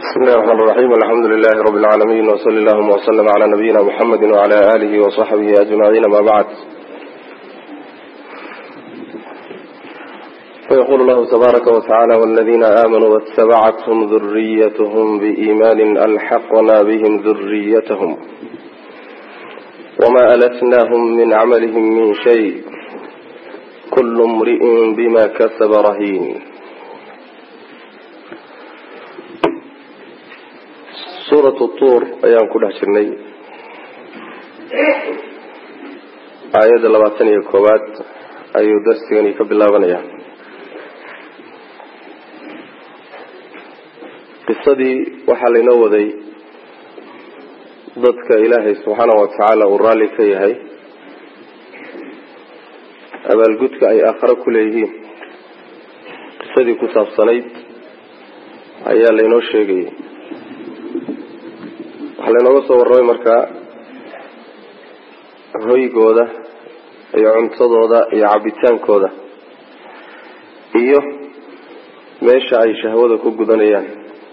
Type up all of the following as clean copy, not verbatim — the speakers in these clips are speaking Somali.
بسم الله الرحمن الرحيم الحمد لله رب العالمين وصلى الله وسلم على نبينا محمد وعلى آله وصحبه أجمعين ما بعد. فيقول الله تبارك وتعالى والذين آمنوا واتبعتهم ذريتهم بإيمان ألحقنا بهم ذريتهم وما ألتناهم من عملهم من شيء كل امرئ بما كسب رهين. سورة الطور أيام كلها شرني آيات اللباتني الكوبات أيو درسيني كبلا غنيا قصدي وحالي نوذي ضدك إلهي سبحانه وتعالى ورالي كيهي أبا القدك أي آخر كليه قصدي كتاب صنيد أيال لينو الشيقي waxaa laynooga soo warramay markaa hoygooda iyo cuntadooda iyo cabitaankooda iyo meesha ay shahwada ku gudanayaan.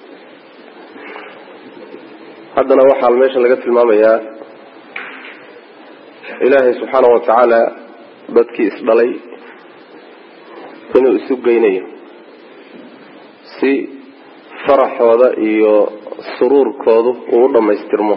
haddana waxaa meeshan laga tilmaamayaa ilaahay subxaanahu watacaala dadkii isdhalay inuu isu geynayo si faraxooda iyo suruurkoodu uu dhamaystirmo.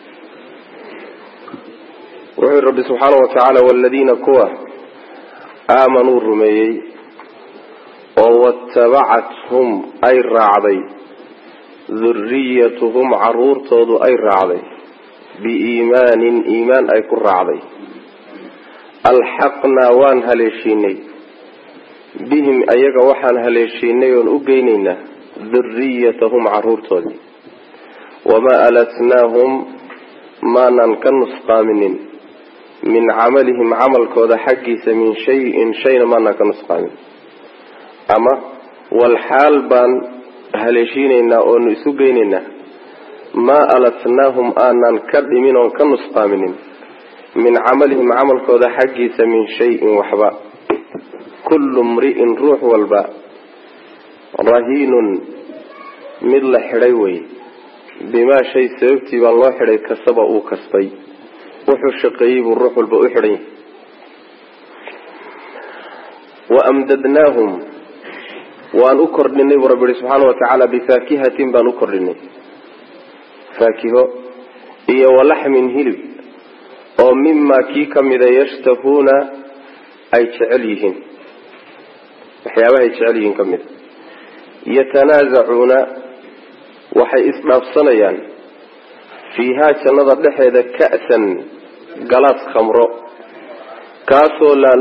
wuxuu rabbi subxaanahu watacaala waladiina kuwa aamanuu rumeeyey oo watabacathum ay raacday duriyatuhum caruurtoodu ay raacday biiimaanin iimaan ay ku raacday alxaqnaa waan haleeshiinay bihim ayaga waxaan haleeshiinay oon u geynaynaa duriyatahum caruurtoodii wamaa alatnaahum maanan ka nusqaaminin min camalihim camalkooda xaggiisa min shayin shayna maanan ka nusqaamin ama walxaal baan haleeshiinaynaa oonu isu geynaynaa maa alatnaahum aanan ka dhimin oon ka nusqaaminin min camalihim camalkooda xaggiisa min shayin waxba. kullu mri'in ruux walba rahiinun mid la xidhay wey bimaa shay sababtii baa loo xidhay kasaba uu kasbay wuxuu shaqeeyey buu ruux walba u xidhan yahay. wa amdadnaahum waan u kordhinay buu rabbi yihi subxaana watacaala bifaakihatin baan u kordhinay faakiho iyo walaxmin hilib oo mimaa kii kamida yashtahuuna ay jecel yihiin waxyaabahay jecel yihiin kamida yatanaasacuuna waxay isdhaafsanayaan fiihaa jannada dhexeeda ka'san galaas khamro kaasoo laa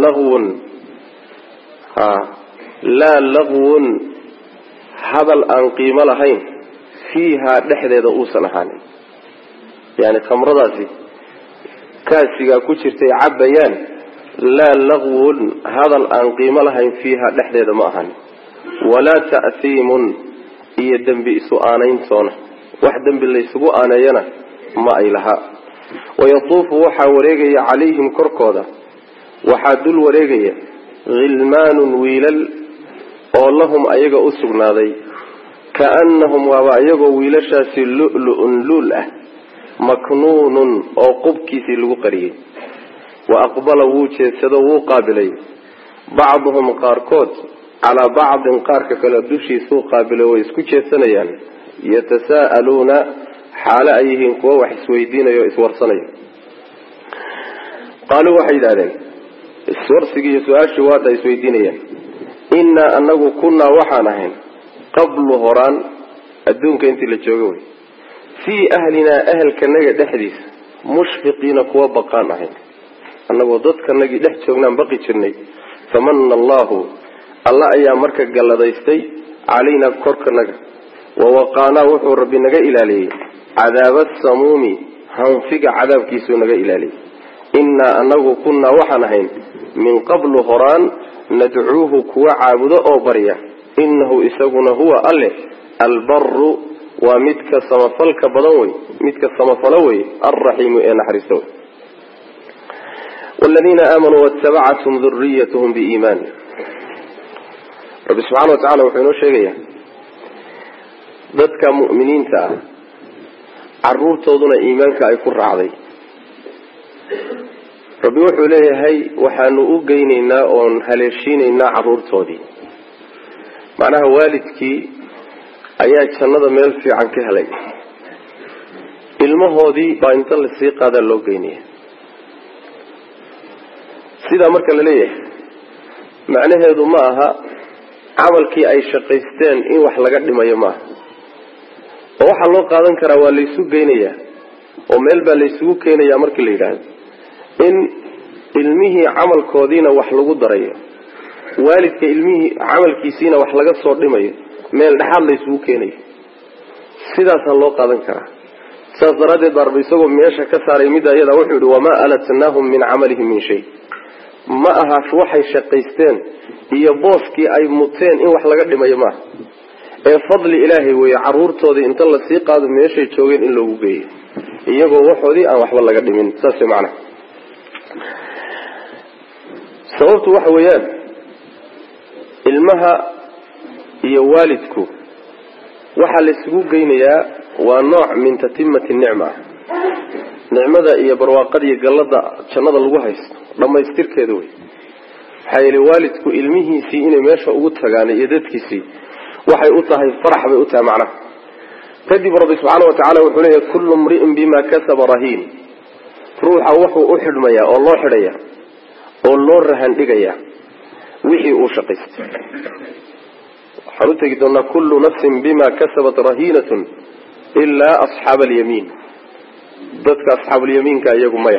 lagwun hadal aan qiimo lahayn fiihaa dhexdeeda uusan ahaanin. yani khamradaasi kaasigaa ku jirtay cabbayaan laa lagwun hadal aan qiimo lahayn fiihaa dhexdeeda ma ahaanin walaa ta'hiimun iyo dembi isu aanayntoona wax dembi laysugu aaneeyana ma ay lahaa. wayatuufu waxaa wareegaya calayhim korkooda waxaa dul wareegaya khilmaanun wiilal oo lahum ayaga u sugnaaday kaannahum waaba ayagoo wiilashaasi lu'lu'un luul ah maknuunun oo qubkiisii lagu qariyey. wa aqbala wuu jeedsado wuu qaabilay bacduhum qaarkood calaa bacdin qaarka kale dushiisuu qaabilay way isku jeedsanayaan yatasaa'aluuna xaalo ay yihiin kuwo wax isweydiinayo o iswarsanayo. qaaluu waxay yidhahdeen iswarsigii iyo su-aashii waata isweydiinayaan innaa anagu kunnaa waxaan ahayn qablu horaan adduunka intii la jooga wey fii ahlinaa ahelkanaga dhexdiisa mushfiqiina kuwa baqaan ahayn annagoo dadkanagii dhex joognaan baqi jirnay famana allahu alla ayaa marka galladaystay calaynaa korkanaga wawaqaanaa wuxuu rabbi naga ilaaliyey cadaaba samuumi hanfiga cadaabkiisuu naga ilaaliyey. innaa anagu kunnaa waxaan ahayn min qablu horaan nadcuuhu kuwa caabudo oo barya innahu isaguna huwa alle albaru waa midka samafalka badan wey midka samafalo wey alraxiimu ee naxariista wey. waladiina aamanuu waatabacathum duriyatuhum biiimaan. rabbi subxaana watacaala wuxuu inoo sheegayaa dadka mu'miniinta ah caruurtooduna iimaanka ay ku raacday rabbi wuxuu leeyahay waxaanu u geynaynaa oon haleeshiinaynaa caruurtoodii macnaha waalidkii ayaa jannada meel fiican ka helay ilmahoodii baa inta lasii qaadaa loo geynaya sidaa marka la leeyahay macnaheedu ma aha camalkii ay shaqaysteen in wax laga dhimayo maaha oo waxaa loo qaadan karaa waa laysu geynayaa oo meel baa laysugu keenayaa markii la yidhaahdo in ilmihii camalkoodiina wax lagu darayo waalidka ilmihii camalkiisiina wax laga soo dhimayo meel dhexaad laysugu keenayo sidaasaa loo qaadan karaa saas daraaddeed baa rabbi isagoo meesha ka saaray midda iyada wuxuu yihi wamaa alatnaahum min camalihim min shay ma aha waxay shaqaysteen iyo booskii ay muteen in wax laga dhimayo maaha ee fadli ilaahay weeye caruurtoodii inta lasii qaado meeshay joogeen in loogu geeyo iyagoo waxoodii aan waxba laga dhimin saas way macnaha sababtu waxa weeyaan ilmaha iyo waalidku waxaa laysugu geynayaa waa nooc min tatimati nicma nicmada iyo barwaaqada iyo gallada jannada lagu haysto dhammaystirkeeda wey maxaa yeelay waalidku ilmihiisii inay meesha ugu tagaan iyo dadkiisii waxay u tahay farax bay u tahay macnaha kadib rabbi subxaana watacaala wuxuu leeyahay kullu mri'in bima kasaba rahiin ruuxa wuxuu u xidhmayaa oo loo xidhaya oo loo rahan dhigaya wixii uu shaqaystay waxaan u tegi doonaa kullu nafsin bima kasabat rahiinatun ilaa asxaaba alyamiin dadka asxaabulyamiinka iyagu maya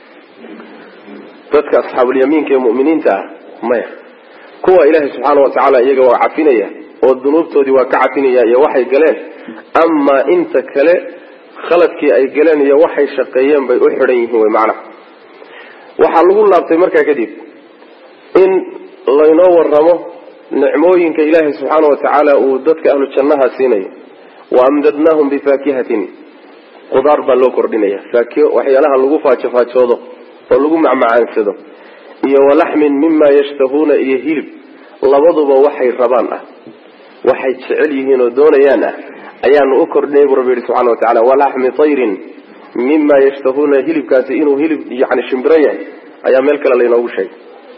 dadka asxaabulyamiinka ee mu'miniinta ah maya kuwa ilaahay subxaana watacaala iyaga waa cafinaya oo dunuubtoodii waa ka cafinaya iyo waxay galeen amaa inta kale khaladkii ay galeen iyo waxay shaqeeyeen bay u xidhan yihiin way macnaha waxaa lagu laabtay markaa kadib in laynoo waramo nicmooyinka ilaahay subxaana watacaala uu dadka ahlu jannaha siinayo wa amdadnaahum bifaakihatin qudaar baa loo kordhinaya faakiho waxyaalaha lagu faajofaajoodo oo lagu macmacaansado iyo walaxmin mima yashtahuuna iyo hilib labaduba waxay rabaan ah waxay jecel yihiin oo doonayaan ah ayaanu u kordhinay buu rabbi yihi subxana watacaala walaxmi tayrin mima yashtahuuna hilibkaasi inuu hilib yani shimbiro yahay ayaa meel kale laynoogu sheegay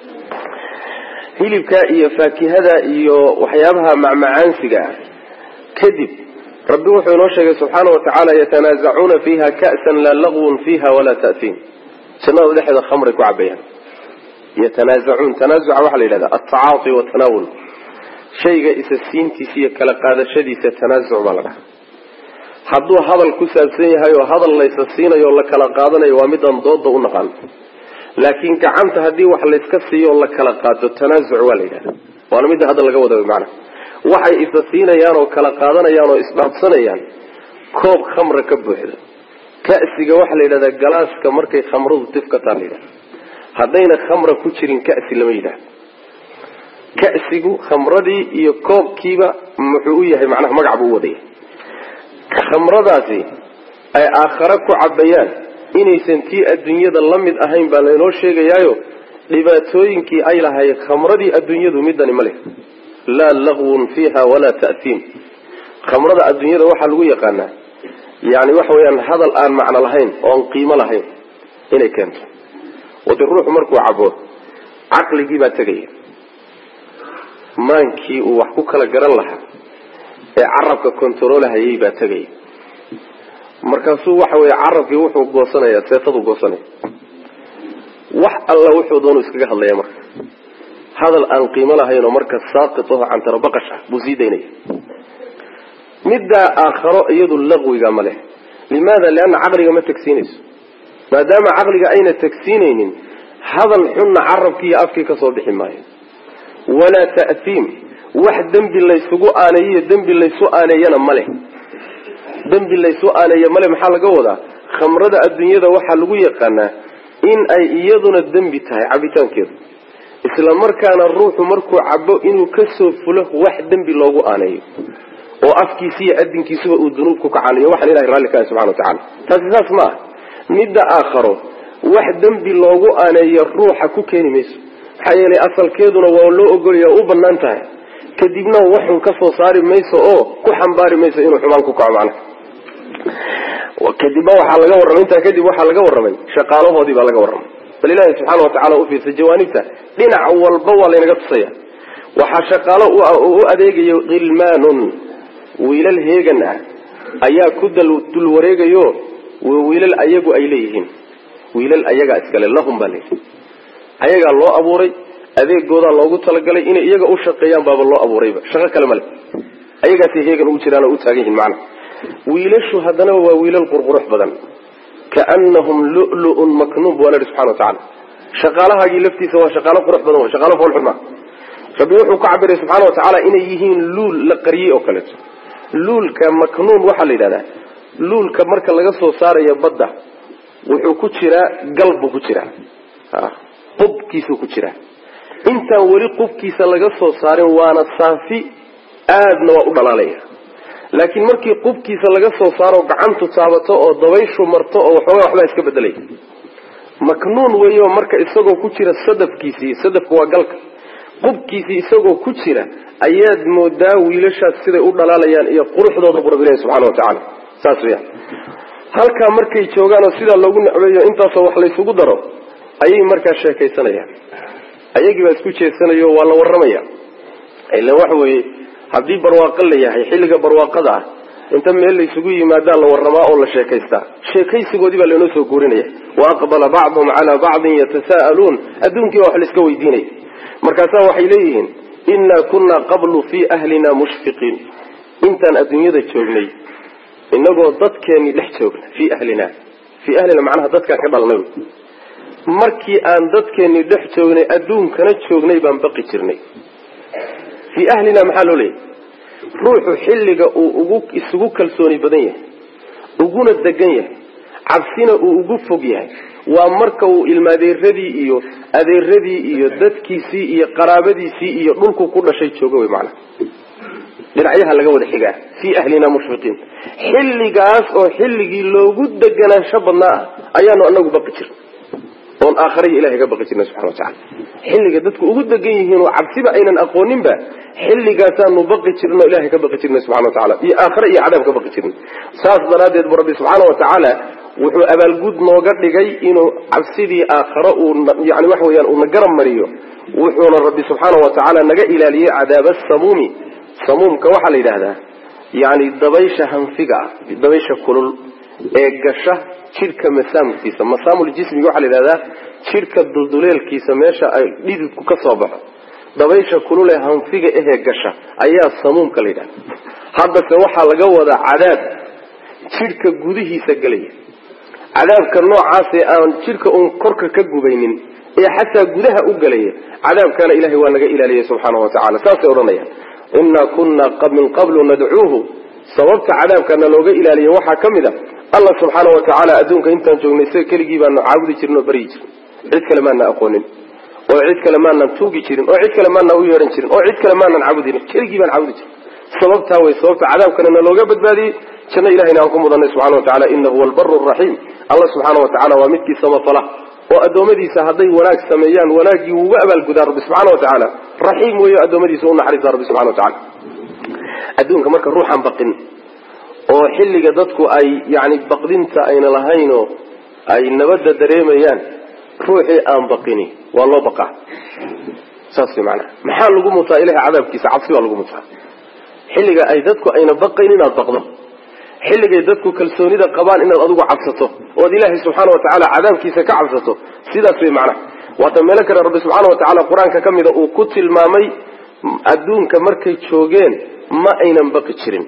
hilibka iyo faakihada iyo waxyaabaha macmacaansiga ah kadib rabbi wuxuu inoo sheegay subxaana watacaala yatanaazacuuna fiiha ka'san laa lagwun fiiha walaa ta'tiin jannada dhexeeda khamray ku cabayaan yatanaazacuun tanaazuca waxaa la yidhahdaa altacaati watanaawul shayga isa siintiisa iyo kala qaadashadiisa tanaazuc baa la dhahaa hadduu hadal ku saabsan yahay oo hadal laysa siinayo o la kala qaadanayo waa midaan dooda u naqaan laakiin gacanta haddii wax layska siiyo oo la kala qaato tanaazuc waa la yidhahda waana midda hadda laga wada macna waxay isa siinayaan oo kala qaadanayaan oo isdhaafsanayaan koob khamra ka buuxda ka'siga waxaa la yidhahdaa galaaska markay khamradu tifkataa la yidhahda haddayna khamra ku jirin ka'si lama yidhahdo ka'sigu khamradii iyo koobkiiba muxuu u yahay macnaha magac buu u wadaya khamradaasi ay aakhare ku cabayaan inaysan tii adduunyada la mid ahayn baa laynoo sheegayaayo dhibaatooyinkii ay lahayd khamradii adduunyadu midani ma leh laa lagwun fiiha walaa ta'tiim khamrada adduunyada waxaa lagu yaqaanaa yani waxa weeyaan hadal aan macno lahayn oon qiimo lahayn inay keento wade ruuxu markuu cabo caqligii baa tegaya maankii uu wax ku kala garan lahaa ee carabka kontaroolahayay baa tegaya markaasuu waxa weeye carabkii wuxuu goosanaya seefadu goosanaya wax alla wuxuu doonu iskaga hadlaya marka hadal aan qiimo lahayn oo marka saaqit oo cantara baqash ah buu sii daynaya midda aakharo iyadu laqwiga ma leh limaada lianna caqliga ma tagsiinayso maadaama caqliga ayna tagsiinaynin hadal xunna carabkii iyo afkii ka soo bixi maayo walaa ta'tiim wax dembi laysugu aaneeyo dembi laysu aaneeyana ma leh dembi laysu aaneeya male maxaa laga wadaa khamrada adduunyada waxaa lagu yaqaanaa in ay iyaduna dembi tahay cabitaankeedu isla markaana ruuxu markuu cabo inuu kasoo fulo wax dembi loogu aaneeyo oo afkiisa iyo adinkiisuba uu dunuub ku kacaanayo waxaan ilahay raalli ka ahay subxana watacaala taasi saas ma ah midda aakharo wax dembi loogu aaneeyo ruuxa ku keeni mayso maxaa yeelay asalkeeduna waa loo ogolaya u banaan tahay kadibna waxun ka soo saari mayso oo ku xambaari mayso inuu xumaan ku kaco macnaha kadibna waxaa laga warramay intaa kadib waxaa laga warramay shaqaalahoodii baa laga warramay bal ilaahi subxaana watacaala u fiirsa jawaanibta dhinac walba waa laynaga tusaya waxaa shaqaalo u adeegayo khilmaanun wiilal heegan ah ayaa ku dul wareegayo wiilal ayagu ay leeyihiin wiilal ayagaa iskale lahum baa layidhi ayagaa loo abuuray adeegoodaa loogu talagalay inay iyaga u shaqeeyaan baaba loo abuurayba shaqo kale male ayagaasay heegan ugu jiraan oo u taagan yihiin macna wiilashu haddana waa wiilal qurqurux badan kaanahum lu'lu'un maknuub waa la yidhi subxana watacaala shaqaalahaagii laftiisa waa shaqaalo qurux badan waa shaqaalo fool xuma rabbi wuxuu ka cabiray subxaana watacaala inay yihiin luul la qariyey oo kaleeto luulka maknuun waxaa la yidhahdaa luulka marka laga soo saarayo badda wuxuu ku jiraa gal buu ku jiraa qubkiisuu ku jiraa intaan weli qubkiisa laga soo saarin waana saafi aadna waa u dhalaalaya laakiin markii qubkiisa laga soo saaro gacantu taabato oo dabayshu marto oo waxoogaa waxbaa iska bedelaya maknuun weeyo marka isagoo ku jira sadafkiisii sadafku waa galka qubkiisii isagoo ku jira ayaad moodaa wiilashaas siday u dhalaalayaan iyo quruxdooda bu rabbi ilahi subxana watacaala saas weya halkaa markay joogaan oo sidaa loogu necbeeyo intaasoo wax laysugu daro ayay markaa sheekaysanayaan ayagii baa isku jeesanayo waa la warramaya ila waxa weeye haddii barwaaqo la yahay xilliga barwaaqada ah inta meel la isugu yimaadaa la warramaa oo la sheekaystaa sheekaysigoodii baa laynoo soo guurinaya wa aqbala bacduhum calaa bacdin yatasaa'aluun adduunkii baa wax la iska weydiinaya markaasaa waxay leeyihiin innaa kunnaa qablu fii ahlina mushfiqiin intaan adduunyada joognay inagoo dadkeennii dhex joogna fii ahlina macnaha dadkaan ka dhalnay markii aan dadkeennii dhex joognay adduunkana joognay baan baqi jirnay fii ahlina maxaa loo leeyahy ruuxu xilliga uu isugu kalsooni badan yahay uguna degan yahay cabsina uu ugu fog yahay waa marka uu ilmaadeeradii iyo adeeradii iyo dadkiisii iyo qaraabadiisii iyo dhulku ku dhashay jooga wey macnaha dhinacyaha laga wada xigaa fii ahlina mushfiqiin xilligaas oo xilligii loogu deganaansho badnaa ah ayaanu anagu baqi jirnay oon aakhare iyo ilahay ka baqi jirnay subxana watacala xilliga dadku ugu degan yihiin oo cabsiba aynan aqooninba xilligaasaanu baqi jirno ilahay ka baqi jirnay subxana watacaala iyo aakhare iyo cadaab ka baqi jirnay saas daraaddeed bu rabbi subxaana watacaala wuxuu abaalgud nooga dhigay inuu cabsidii aakhare uu yani waxa weyaan uuna garab mariyo wuxuuna rabbi subxaana watacaala naga ilaaliyey cadaaba samuumi samuumka waxaa la yidhaahdaa yani dabaysha hanfiga ah dabaysha kulul ee gasha jidhka masaamkiisa masaamuljismiga waxaa la yidhahdaa jidhka dulduleelkiisa meesha ay dhididku ka soo baxo dabaysha kulul ee hanfiga ahee gasha ayaa samuumka la yidhahda haddase waxaa laga wadaa cadaab jidhka gudihiisa gelaya cadaabka noocaasee aan jidhka uun korka ka gubaynin ee xataa gudaha u gelaya cadaabkaana ilahay waa naga ilaaliyay subxaana watacaala saasay odhanayaan innaa kunnaa min qablu nadcuuhu sababta cadaabkana looga ilaaliya waxaa ka mid a allah subxaana watacaala adduunka intaan joognay isaga keligii baanu caabudi jirin oo baryi jirin cid kale maana aqoonin oo cid kale maanan tuugi jirin oo cid kale maana u yeedhan jirin oo cid kale maanan caabudin keligii baan caabudi jirin sababtaa way sababta cadaabkana na looga badbaadiyey janno ilahayna aan ku mudanay subxana watacaala inahu huwa albaru raxiim allah subxaana watacaala waa midkii samafala oo addoommadiisa hadday wanaag sameeyaan wanaaggii wuuga abaalgudaa rabbi subxaana watacaala raxiim weeyo addoommadiisa u naxariistaa rabbi subxana watacaala adduunka marka ruuxaan baqin oo xilliga dadku ay yani baqdinta ayna lahaynoo ay nabadda dareemayaan ruuxii aan baqini waa loo baqaa saas way macnaha maxaa lagu mutaa ilahay cadaabkiisa cabsi baa lagu mutaa xilliga ay dadku ayna baqayn inaad baqdo xilligay dadku kalsoonida qabaan inaad adigu cabsato ood ilaahay subxaana watacaala cadaabkiisa ka cabsato sidaas way macnaha waata meelo kale rabbi subxaana watacaala qur-aanka ka mida uu ku tilmaamay adduunka markay joogeen ma aynan baqi jirin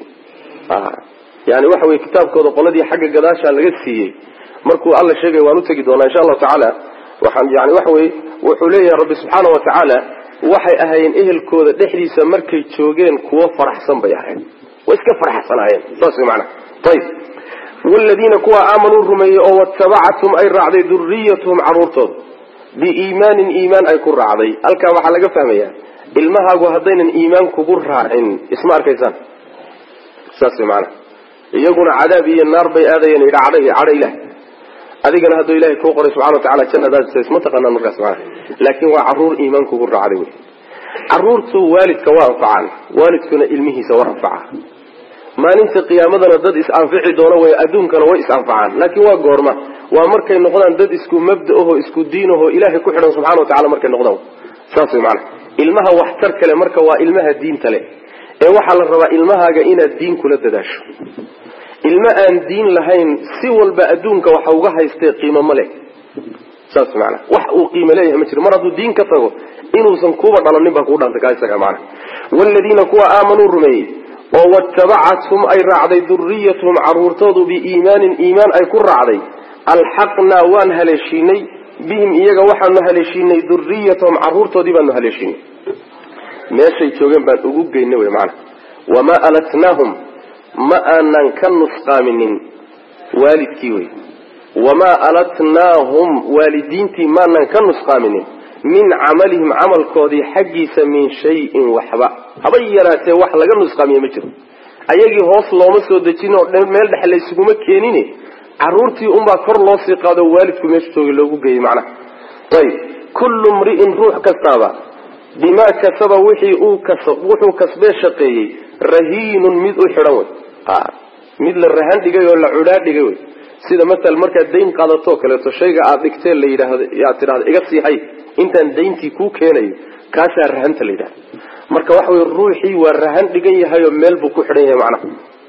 yani waxa weye kitaabkooda qoladii xagga gadaashaa laga siiyey markuu alla sheegay waan u tegi doonaa insha allahu tacaala waxaan yani waxa weye wuxuu leeyahay rabbi subxaana watacaala waxay ahaayeen ehelkooda dhexdiisa markay joogeen kuwo faraxsan bay ahayn way iska faraxsanaayeen saas way macnaha ayib waaladiina kuwa aamanuu rumeeyey oo watabacathum ay raacday duriyatuhum caruurtooda biiimaanin iimaan ay ku raacday halkaa waxaa laga fahmayaa ilmahaagu haddaynan iimaan kugu raacin isma arkaysaan saas way macnaha iyaguna cadaab iyo naar bay aadayeen cadho ilaah adigana hadduu ilahay kuu qoray subxana watacaala jannadaas isma taqaanaan markaas macnaha laakiin waa caruur iimaan kugu raacday wey عرورته والدك وانفعان والدكنا علمه سوانفعان ما ننسى قيامتنا ضد إسأنفعي دونا ويأدونك وإسأنفعان لكن هو قرمة ومركي النقضان ضد إسكو مبدأه إسكو دينه إلهي كحنا سبحانه وتعالى مركي النقضان ساسي معنا علمها واحترك لمركة وإلمها الدين تلي وحال الربا علمها جائنا الدين كل الدداش علماء الدين لهين سوى البأدونك وحوقها يستقيم ملك ساسي معنا وحقوا قيمة ليه مثل مرض الدين كفره إنه سنكوبة على النبا قولا تكايسك معنا والذين كوا آمنوا الرمي واتبعتهم أي رعدي ذريتهم عرورتهم بإيمان إيمان أي كر رعدي الحقنا وان هلشيني بهم إيجا وحن هلشيني ذريتهم عرورتهم دي بان هلشيني ماشي توجن بان أقوق جينوي معنا وما ألتناهم ما أنن كنسقى منين والد كيوي وما ألتناهم والدينتي ما أنن كنسقى منين من عملهم عمل كودي حقيس من شيء وحبا حبيراتي wax laga nusqamiyo ma jiro ayagii hoos looma soo dajin oo meel dhaxal isuguma keenine caruurtii umba kor loo sii qaado waalidku meesha joogay loogu geeyay macna tay kullu mri'in ruux kastaba bima kasaba wixii uu wuxuu kasbay shaqeeyay rahiinun mid u xiran way mid la rahan dhigay oo la cudaa dhigay way sida masal marka deyn qaadato kale to shayga aad dhigtay la yiraahdo yaa tiraahdo iga sii hay intaan deyntii ku keenayo kaasa rahanta la yiraahdo marka wax way ruuxii waa rahan dhigan yahay oo meel buu ku xiran yahay macna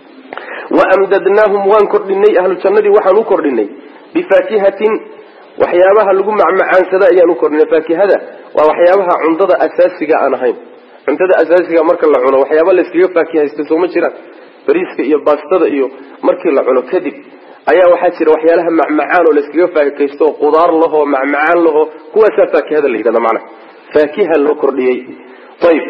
wa amdadnahum wan kordinay ahlu jannadi waxaan u kordinay bifakihatin waxyaabaha lagu macmacaansada ayaan u kordinay fakihada waa waxyaabaha cuntada asaasiga aan ahayn cuntada asaasiga marka la cuno waxyaabo la iskaga fakihaysto soo ma jiraan bariiska iyo baastada iyo markii la cuno kadib ayaa waxa jira waxyaalaha macmacaan oo la iskaga faakaysto qudaar laho macmacaan laho kuwaas faakihada la yiraahdo macna faakiha loo kordhiyay طيب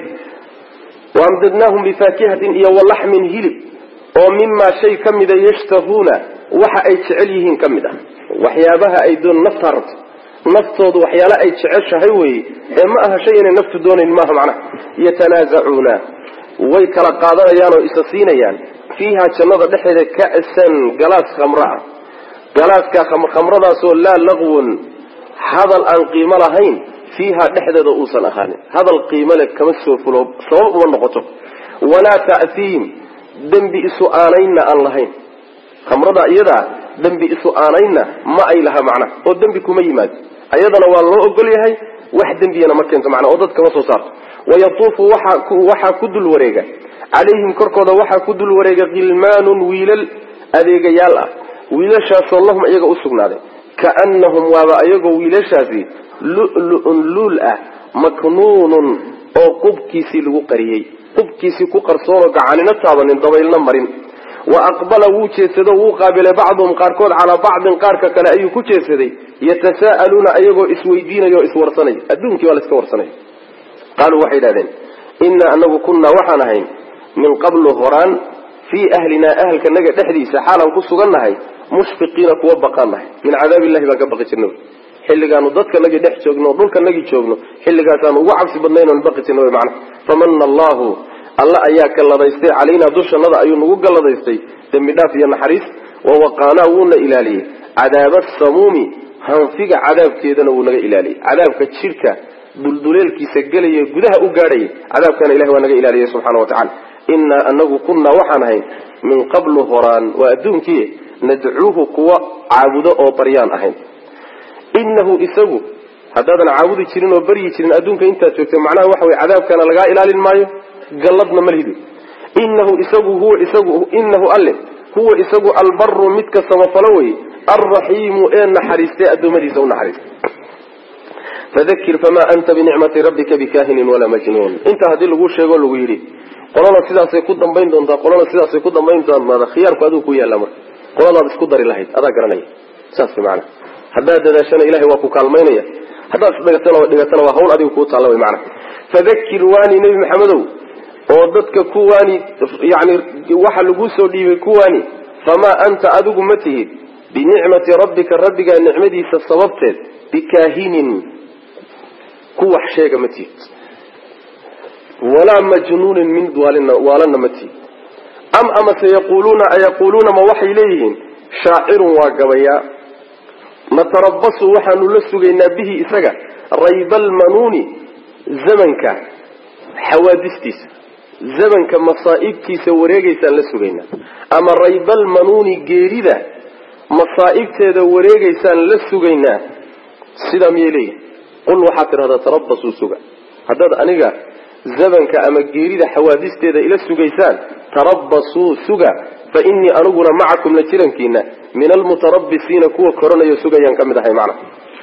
وامددناهم بفاكهة iyo ولحم hilib oo mimma shay kamida yashtahuna waxa ay jecelihiin kamida waxyaabaha ay doon naftoodu waxyaala ay jeceshahay way ee ma aha shay inay naftu dooneen ma aha macna yatanaazauna way kala qaadanayaan oo isa siinayaan fiiha jannada dhexdeeda ka'san galaas khamra galaaska khamradaas oo la laqwan hadal aan qiimo lahayn فيها دحدد أوصل أخاني هذا القيمة لك كما السوفلوب صواب والنقطة ولا تأثيم دنب إسؤالين اللهين خمرضا أيضا دنب إسؤالين ما أي لها معنى ودنب كميمات أيضا والله أقول لي واحد دنبي أنا مكنت معنا أضد كما صارت ويطوف وحا كد الوريقة عليهم كركضة وحا كد الوريقة غلمان ويلل أذيق يالا ويلشاس اللهم أيقا أسقنا ذي كأنهم وابا أيقا ويلشاسي لؤلؤ لؤلؤ مكنون أو قبكيسي لغقريي قبكيسي كقرصون قعاننا تابا ندويلنا مرين وأقبل وجهسده وقابل بعضهم قاركود على بعض قارك كان أي كجهسده يتساءلون أيغو اسويدين يو اسورسني أدونك ولا اسورسني قالوا وحيدا ذين إنا أنه كنا وحناهين من قبل هران في أهلنا أهل كنجا تحديث حالا كسوغناهي مشفقين كوبقانا من عذاب الله بقى النور حلقان ضدك نجي دح جوجنا ضلك نجي جوجنا حلقان وعبس بدنين ونبقى النور معنا فمن الله أياك الله ضيستي علينا دوش النظر أيون وقال الله ضيستي دم دافي النحريس ووقانا ونا إلالي عذاب السموم هنفق عذاب كيدنا ونا إلالي عذاب كتشركة دلدليل كي سجل يجدها أجاري عذاب كان إله ونا إلالي سبحانه وتعالى إن أنه كنا وحناهين من قبل هران وأدون كي ندعوه قوة عابدة أو بريان أهين إنه إسوه هذا عابد يشرين وبري يشرين أدونك أنت تكتب معناه وحوي عذاب كان لقاء إلالي المايو قلبنا ملهدي إنه إسوه هو إسوه إنه ألف هو إسوه البر متك سوفلوي الرحيم إن حريستي أدومدي سون حريست فذكر فما أنت بنعمة ربك بكاهن ولا مجنون أنت هذه اللي قول شيء قول ويري قلنا سيدا سيكون بين دون قلنا سيدا سيكون بين دون هذا خيار كادوك ويا الأمر قلنا بسكدر الله هذا قرني ساس معنا هذا شان إلهي وكوك المينية هذا دقتنا وهون أدي وكوت الله معنا فذكر واني نبي محمد وضدك كواني يعني وحل جوسو دي كواني فما أنت أدوك مته بنعمة ربك النعمة سصببت بكاهن كوح شيء متي ولا مجنون من دوالنا متي أما سيقولون ما وحي إليهم شاعر وقبيا نتربص وحن لسجينا به إسجا ريب المنون زمنك حوادثتيس زمن كمصائبتيس وريغيسان لا سغينا اما ريب المنون جيريده مصائبتيده وريغيسان لا سغينا سيدا ميلي قل وحاتر هذا تربصوا سغا هذا انيغا زمن كاما جيريده حوادثتيده الى سغيسان تربصوا سغا فاني انغنا معكم لجيرانكينا من المتربصين كو كورنيو سغيان كمدحي معنا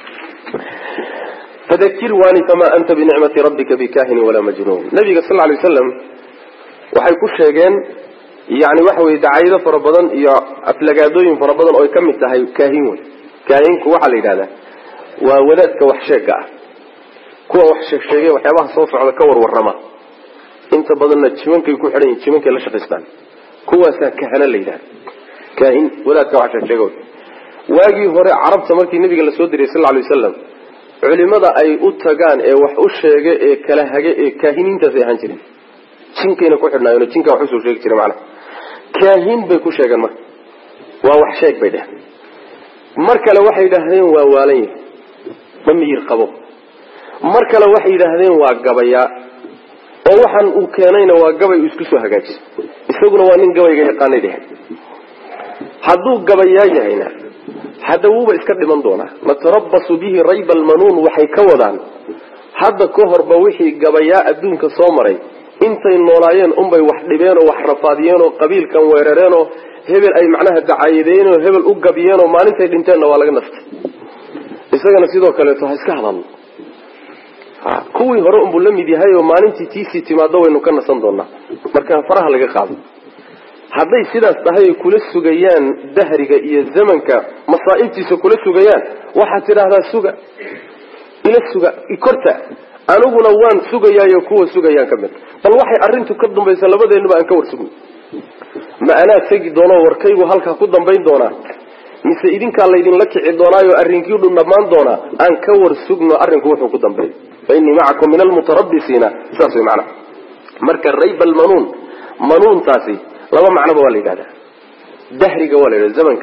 فذكر واني فما أنت بنعمة ربك بكاهن ولا مجنون نبي صلى الله عليه وسلم waxay ku sheegeen yaani wax way daacayda farabadan iyo aflagaadooyin farabadan oo ay kamid tahay kaahin way kaahinku waxa la yiraahdaa waa wadaadka wax sheega ah kuwa wax sheegay waxyaabaha soo socda ka warwarama inta badanna jimankay ku xidhan jimankay la shaqeystaan kuwaas kahana la yiraahdaa kaahin wadaadka wax sheegay waagi hore carabta markii nabiga la soo diray sallallahu alayhi wasallam culimada ay u tagaan ee wax u sheegay ee kala hage ee kaahiniinta saxan jireen jinkayna ku xidhnaayeen jinka wax soo sheegi jiray macna kaahin bay ku sheegan marka waa wax sheeg bay dhahay mar kale waxay yiraahdeen waa waalan mamiyir qabo mar kale waxay yiraahdeen waa gabaya oo waxan uu keenayna waa gabay isku soo hagaajis isaguna waa nin gabayga yaqaanay dhahay hadduu gabaya yahayna hada wuuba iska dhiman doona matarabbasu bihi rayb almanun waxay ka wadaan hadda ka horba wixii gabaya adduunka soo maray intay noolaayeen bay wax dhibeen oo wax rafaadiyeen oo qabiilkan weerareen oo hebel ay macnaha dacaayadeen oo hebel u gabiyeen oo maalintay dhinteen waa laga naftay isagana sidoo kale to iska hadal kuwii hore buu la mid yahay oo maalintii tiisi timaado waynu ka nasan doonaa marka faraha laga qaado hadday sidaas tahay kula sugayaan dahriga iyo zamanka masaa'ibtiisa kula sugayaan waxa tiraahdaa suga ila suga ikorta anuguna waan sugayaayo kuwa sugayaan kamid bal waxay arintu ka dambaysa labadeenaba aan ka warsugno ma ana tagi doono warkaygu halka ku dambayn doona mise idinka la idin la kici doonaayo arinkii u dhamaan doona aan ka warsugno arinku wuxuu ku dambeeyay bayni ma'akum min almutarabbisina saasay macna marka rayb almanun manun taasi laba macno waa la yiraahdaa dahriga waa la yiraahdaa zamanka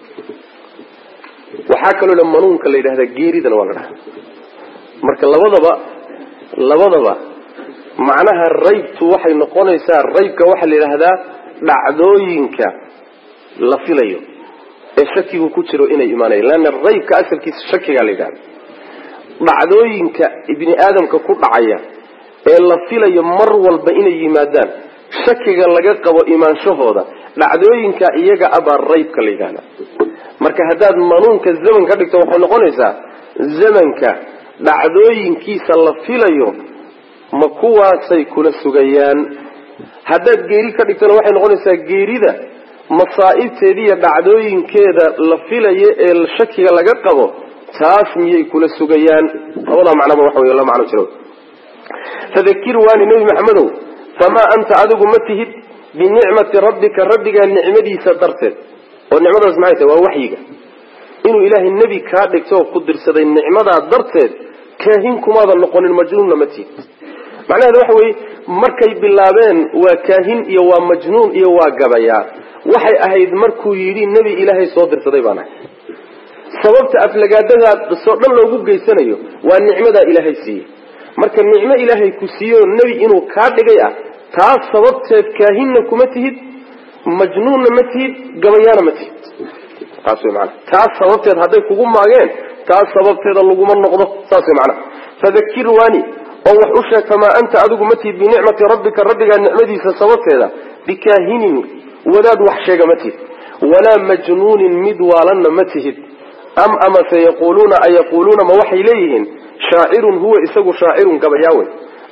waxa kale oo manunka la yiraahdaa geeridana waa la yiraahdaa marka labadaba macnaha raybtu waxay noqonaysaa raybka waxa la yiraahdaa dhacdooyinka la filayo ee shakigu ku jiro inay iimaanayaan laana raybka asalkiisa shakiga la yiraahdaa dhacdooyinka ibni aadamka ku dhacaya ee la filayo mar walba inay yimaadaan shakiga laga qabo iimaanshahooda dhacdooyinka iyaga aba raybka la yiraahdaa marka hadaad manuunka zaman ka dhigto waxay noqonaysaa zamanka dhacdooyinkiisa la filayo ma kuwaasay kula sugayaan hadaad geeri ka dhigtana waxay noqonaysaa geerida masaa'ibteeda iyo dhacdooyinkeeda la filayo ee shakiga laga qabo taas miyay kula sugayaan labada macnaba waxa weeye la macno jiro tadhkir waani nabi maxamedow فما أنت أدق متهد بنعمة ربك النعمة سترتد والنعمة اسمعيتها ووحيك إنه إله النبي كادك سوى قدر سدى النعمة درتد كاهنكم هذا اللقون المجنون متهد معنى هذا وحوي مركي باللابين وكاهن يوا مجنون يوا قبيا وحي أهيد مركو يري النبي إلهي صدر سدى بانا sababta aflagaadada soo dhan loogu geysanayo waa nicmada ilaahay siiyay marka nicmo ilaahay ku siiyo nabi inuu ka dhigay ah taas sababteed kaahinna kuma tihid majnuunna ma tihid gabayana ma tihid taas macna taas sababteed haday kugu maageen taas sababteed lagu ma noqdo taas macna fadhkir wani oo wax u sheeg kama anta adigu ma tihid bi nicmati rabbika nicmadiisa sababteeda bikaahinin wadaad wax sheega ma tihid wala majnuunin midwalan ma tihid أما سيقولون أيقولون ما وحي إليهن شاعر هو إساق شاعر كبياوي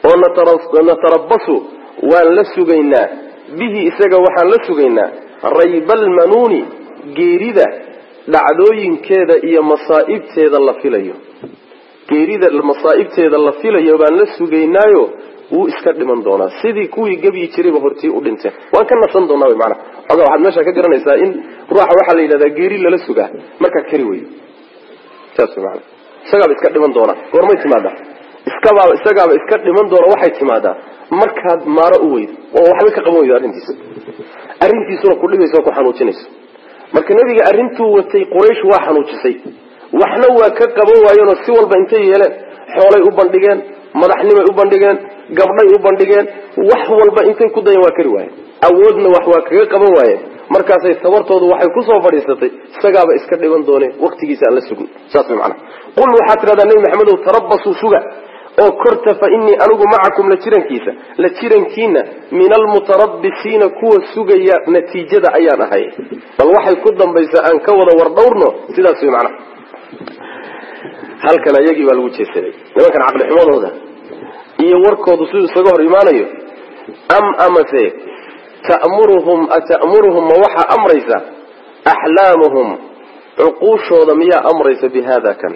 ونتربص وأن لسجينا به إساق وحن لسجينا ريب المنون جيريدة لعدوين كذا إيا مصائب تيدا الله فيليو جيريدة المصائب تيدا الله فيليو وأن لسجينايو wuu iska dhiman doonaa sidii kuwii gabi jiray hortii u dhintay waan ka nasan doonaa macna oga waxaad meesha ka garanaysaa in ruuxa waxa la yiraahdaa geeri lala sugaa marka kari weey taas macna isaga iska dhiman doona goormay timaada isaga iska dhiman doona waxay timaada markaad maaro u weyd oo waxba ka qaban weeyo arrintiisuna ku dhibayso ku xanuujinayso marka nabiga arrintuu watay quraysh waa xanuujisay waxna waa ka qaban waayeen si walba intay yeeleen xoolay u bandhigeen madaxnimay u bandhigeen gabdhay u bandhigeen wax walba intay ku dayeen waa kari waayeen awoodna wax waa kaga qaban waayeen markaasay tabartoodu waxay ku soo fadhiisatay isagaaba iska dhiban dooneen waqtigiisa aan la sugin saas macna qul waxaad tiraahdaa nabi maxamedow tarabbasu suga oo korta fa innii anigu macakum la jirankiina min almutarabbisiina kuwa sugaya natiijada ayaan ahay bal waxay ku dambaysaa aan ka wada war dhowrno sidaas way macna halkan ayagii baa lagu jeesaday nimankan caqli xumadooda iyo warkoodu siduu isaga hor imaanayo amase ta'muruhum ma waxa amraysa axlaamuhum cuquushooda miyaa amraysa bihada kan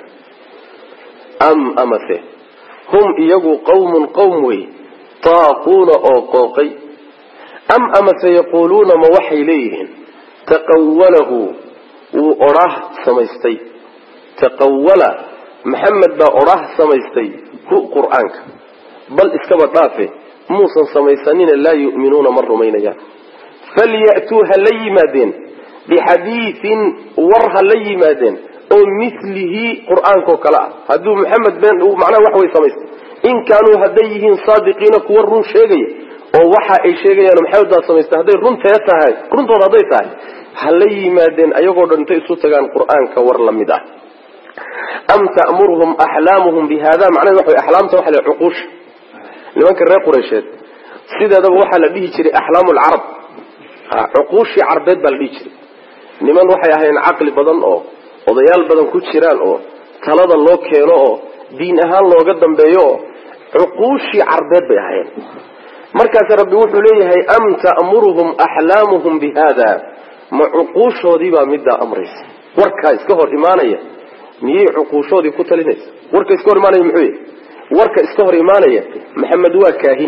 amase hum iyagu qawmun qowm wey taaquuna oo qooqay amase yaquuluuna ma waxay leeyihiin taqawalahu wuu odhaah samaystay taqawala maxamed baa odhaah samaystay qur'aanka bal iskaba dhaafe muusan samaysanina laa yu'minuuna ma rumaynayaan falya'tuu ha la yimaadeen bixadiidin war ha la yimaadeen oo milihi qur'aankao kale ah hadduu maxamed been macnaha wax way samaystay in kaanuu hadday yihiin saadiqiina kuwa run sheegaya oo waxa ay sheegayaan maxamed baa samaystay hadday runtooda hadday tahay ha la yimaadeen ayagoo dhan intay isu tagaan qur'aanka war la mid ah am ta'muruhum axlaamuhum bihada macnaha waxa way axlaamta waxa la cuquush nimanka reer quraysheed sideedaba waxaa la dhihi jiray axlaamul carab cuquushii carbeed baa la dhihi jiray niman waxay ahayn caqli badan oo odayaal badan ku jiraan oo talada loo keeno oo diin ahaan looga dambeeyo oo cuquushii carbeed bay ahayn markaas rabbi wuxuu leeyahay am ta'muruhum axlaamuhum bihada ma cuquushoodii baa middaa amraysa warkaa iska hor imaanaya miyay cuquushoodii ku talinaysa warka iska hor imaanaya muxuu yahay warka iska hor imaanaya maxamed waa kaahin